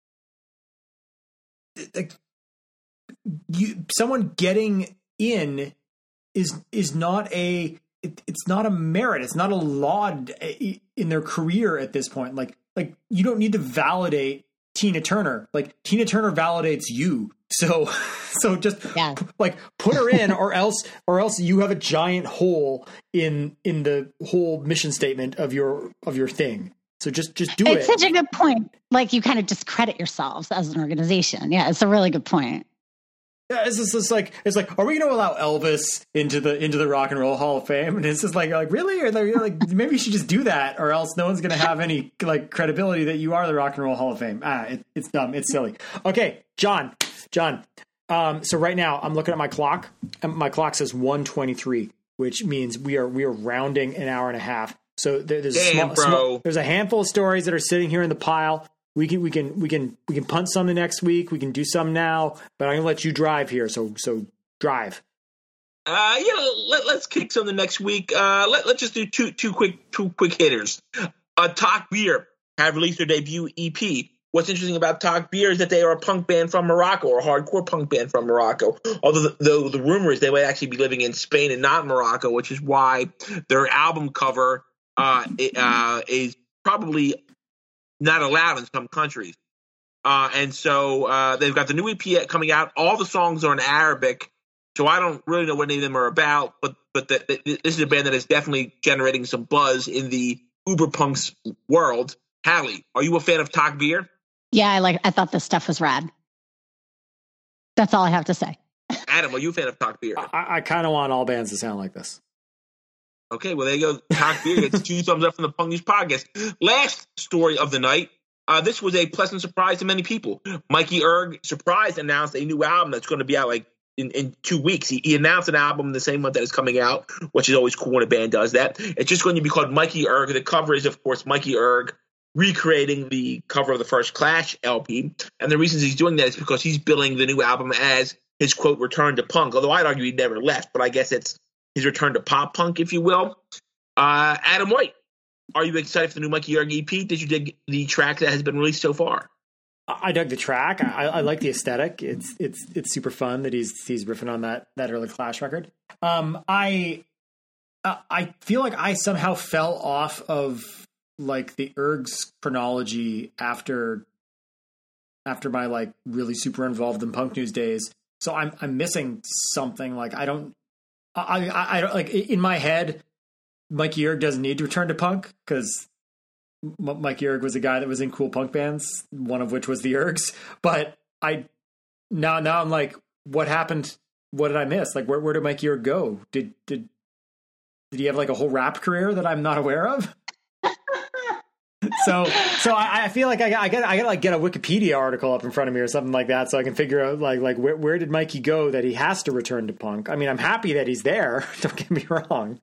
like you. Someone getting in is is not a. It, it's not a merit. It's not a laud in their career at this point. Like, like you don't need to validate Tina Turner. Like Tina Turner validates you. So, so just yeah. p- like put her in, or else, or else you have a giant hole in in the whole mission statement of your of your thing. So just just do it's it. It's such a good point. Like you kind of discredit yourselves as an organization. Yeah, it's a really good point. Yeah, it's just, it's like it's like, are we going to allow Elvis into the into the Rock and Roll Hall of Fame? And it's just like, like really, or like, like maybe you should just do that, or else no one's going to have any like credibility that you are the Rock and Roll Hall of Fame. Ah, it, it's dumb, it's silly. Okay, John, John. Um, so right now I'm looking at my clock, and my clock says one twenty-three, which means we are we are rounding an hour and a half. So there, there's Damn, a small, bro. small, there's a handful of stories that are sitting here in the pile. We can we can we can we can punt some the next week. We can do some now, but I'm gonna let you drive here. So so drive. Uh, yeah, let, let's kick some the next week. Uh, let let's just do two two quick two quick hitters. Uh, Talk Beer have released their debut E P. What's interesting about Talk Beer is that they are a punk band from Morocco, or a hardcore punk band from Morocco. Although the, the, the rumor is they might actually be living in Spain and not Morocco, which is why their album cover uh, it, uh, is probably not allowed in some countries. Uh, and so uh, they've got the new E P coming out. All the songs are in Arabic, so I don't really know what any of them are about. But but the, the, this is a band that is definitely generating some buzz in the Uber punks world. Hallie, are you a fan of Talk Beer? Yeah, I like. I thought this stuff was rad. That's all I have to say. Adam, are you a fan of Talk Beer? I, I kind of want all bands to sound like this. Okay, well, there you go. Talk Beer gets two thumbs up from the Punk News Podcast. Last story of the night. Uh, this was a pleasant surprise to many people. Mikey Erg surprised announced a new album that's going to be out like in, in two weeks. He, he announced an album the same month that it's coming out, which is always cool when a band does that. It's just going to be called Mikey Erg. The cover is, of course, Mikey Erg recreating the cover of the first Clash L P. And the reasons he's doing that is because he's billing the new album as his, quote, return to punk. Although I'd argue he never left, but I guess it's his return to pop punk, if you will. Uh, Adam White, are you excited for the new Mikey Erg E P? Did you dig the track that has been released so far? I dug the track. I, I like the aesthetic. It's it's it's super fun that he's he's riffing on that that early Clash record. Um, I uh, I feel like I somehow fell off of like the Erg's chronology after after my like really super involved in punk news days. So I'm I'm missing something. Like I don't I I, I don't like in my head. Mikey Erg doesn't need to return to punk because M- Mikey Erg was a guy that was in cool punk bands, one of which was the Ergs. But I now now I'm like, what happened? What did I miss? Like, where where did Mikey Erg go? Did did did he have like a whole rap career that I'm not aware of? so so I, I feel like I got I got I got to like get a Wikipedia article up in front of me or something like that, so I can figure out like like where where did Mikey go that he has to return to punk? I mean, I'm happy that he's there. Don't get me wrong.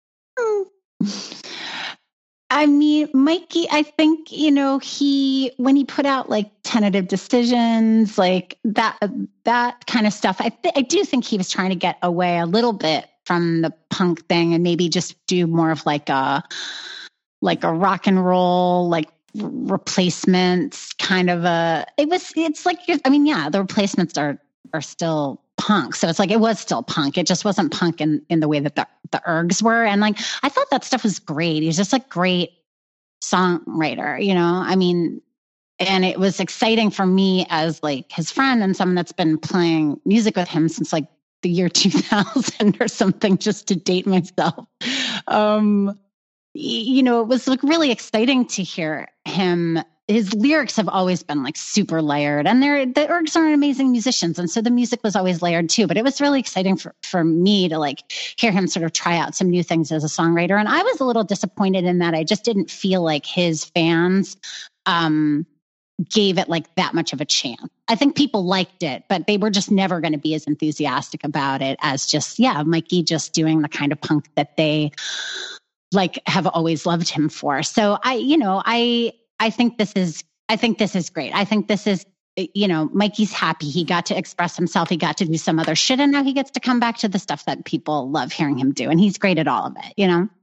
I mean, Mikey, I think, you know, he, when he put out like Tentative Decisions, like that, that kind of stuff, I th- I do think he was trying to get away a little bit from the punk thing and maybe just do more of like a, like a rock and roll, like Replacements kind of a, it was, it's like, I mean, yeah, the Replacements are, are still punk. So it's like, it was still punk. It just wasn't punk in, in the way that the, the Ergs were. And like, I thought that stuff was great. He was just a great songwriter, you know, I mean, and it was exciting for me as like his friend and someone that's been playing music with him since like the year two thousand or something, just to date myself. Um, you know, it was like really exciting to hear him. His lyrics have always been like super layered, and they're, the Ergs are amazing musicians. And so the music was always layered too, but it was really exciting for, for me to like hear him sort of try out some new things as a songwriter. And I was a little disappointed in that I just didn't feel like his fans, um, gave it like that much of a chance. I think people liked it, but they were just never going to be as enthusiastic about it as just, yeah, Mikey just doing the kind of punk that they like have always loved him for. So I, you know, I, I think this is, I think this is great. I think this is, you know, Mikey's happy. He got to express himself. He got to do some other shit. And now he gets to come back to the stuff that people love hearing him do. And he's great at all of it, you know?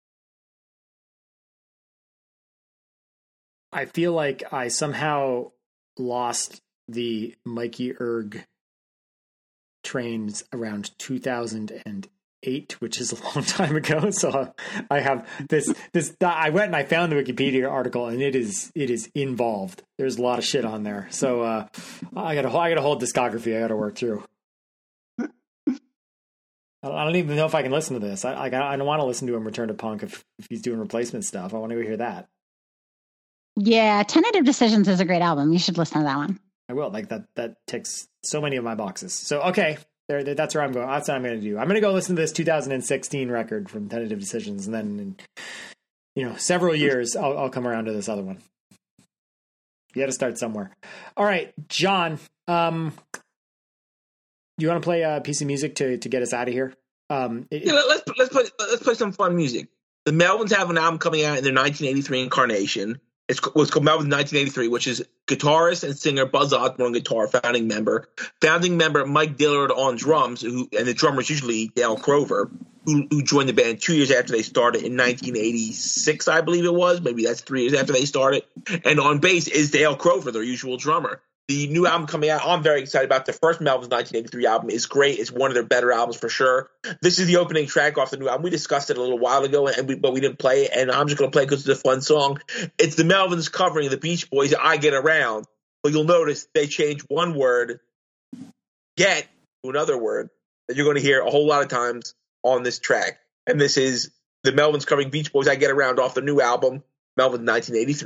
I feel like I somehow lost the Mikey Erg trains around two thousand eight, which is a long time ago. So I have this, this, I went and I found the Wikipedia article and it is, it is involved. There's a lot of shit on there. So, uh, I got a, I got a whole discography I got to work through. I don't even know if I can listen to this. I, I, I don't want to listen to him return to punk if, if he's doing replacement stuff. I want to go hear that. Yeah. Tentative Decisions is a great album. You should listen to that one. I will. Like that, that ticks so many of my boxes. So, okay. There, that's where I'm going. That's what I'm going to do. I'm going to go listen to this two thousand sixteen record from Tentative Decisions, and then, in, you know, several years, I'll, I'll come around to this other one. You got to start somewhere. All right, John. Um, you want to play a piece of music to to get us out of here? Um, it, yeah, let's let's play let's play some fun music. The Melvins have an album coming out in their nineteen eighty-three incarnation. It's what's called Melvins nineteen eighty-three, which is guitarist and singer Buzz Osborne on guitar, founding member, founding member Mike Dillard on drums, who and the drummer is usually Dale Crover, who, who joined the band two years after they started in nineteen eighty-six, I believe it was. Maybe that's three years after they started. And on bass is Dale Crover, their usual drummer. The new album coming out, I'm very excited about. The first Melvins nineteen eighty-three album is great. It's one of their better albums for sure. This is the opening track off the new album. We discussed it a little while ago, and we, but we didn't play it, and I'm just going to play it because it's a fun song. It's the Melvins covering the Beach Boys' I Get Around, but you'll notice they change one word, get, to another word that you're going to hear a whole lot of times on this track. And this is the Melvins covering Beach Boys' I Get Around off the new album, Melvins nineteen eighty-three.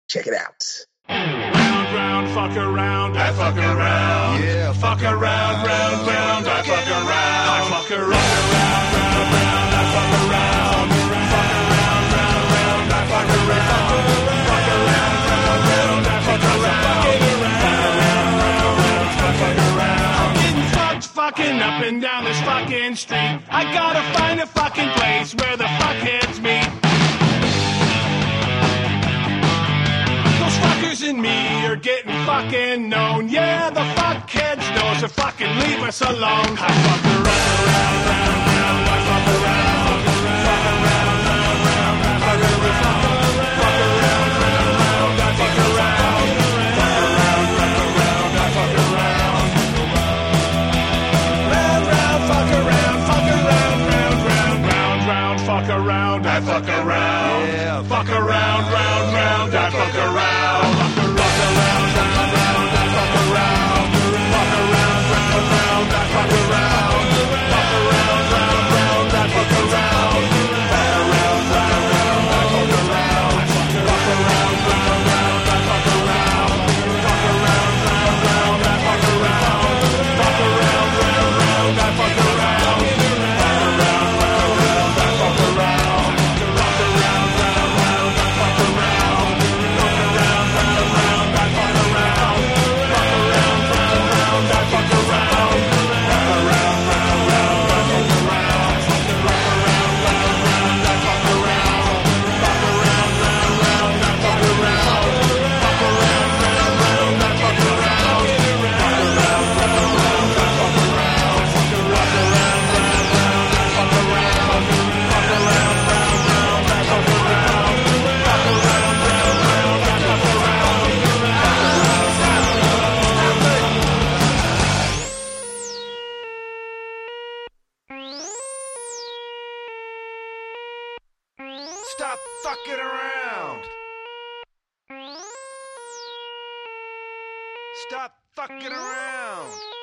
Check it out. Round, round, fuck around, I fuck around. Yeah, fuck around, round, round, I fuck around. I fuck around, round, round, round, I fuck around. Fuck around, round, round, I fuck around. Fuck around, round, round, I fuck around. Fuck around, getting fucked, fucking up and down this fucking street. I gotta find a fucking place where the fuckheads meet. Those fuckers and me are getting fucking known. Yeah, the fuckheads know, so fucking leave us alone. I fuck around, round, round, round, I fuck around. Fuck around, round, round, I fuck around. Fuck around, round, round, I fuck around. Fuck around, round, round, I fuck around. Round, round, fuck around, fuck around, round, round, round, round, fuck around, I fuck around. Yeah, fuck around, round, round, I fuck around. Fuck around, round, round, I fuck around. Fuck around, round, round, I fuck around. Fuck around, round, round, I fuck around. Fuck around, round, round, I fuck around. Fuck around, round, round, I fuck around. Fuck around, round, round, I fuck around. Fuck around, round, round, I fuck around. Fuck around, round, round, I fuck around. Fuck around, round, round, I fuck around. Fuck around, round, round, I fuck around. Fuck around, round, round, I fuck around. Fuck around, round, round, I fuck around. Fuck around, round, round, I fuck around. Fuck around, round, round, I fuck around. Fuck around, round, round, I fuck around. Fuck around, round, round, I fuck around. Fuck around, round, round, I fuck around. Fuck around, round, round, I fuck around. Fuck around, round, round, I fuck around. Stop fucking around. Stop fucking around.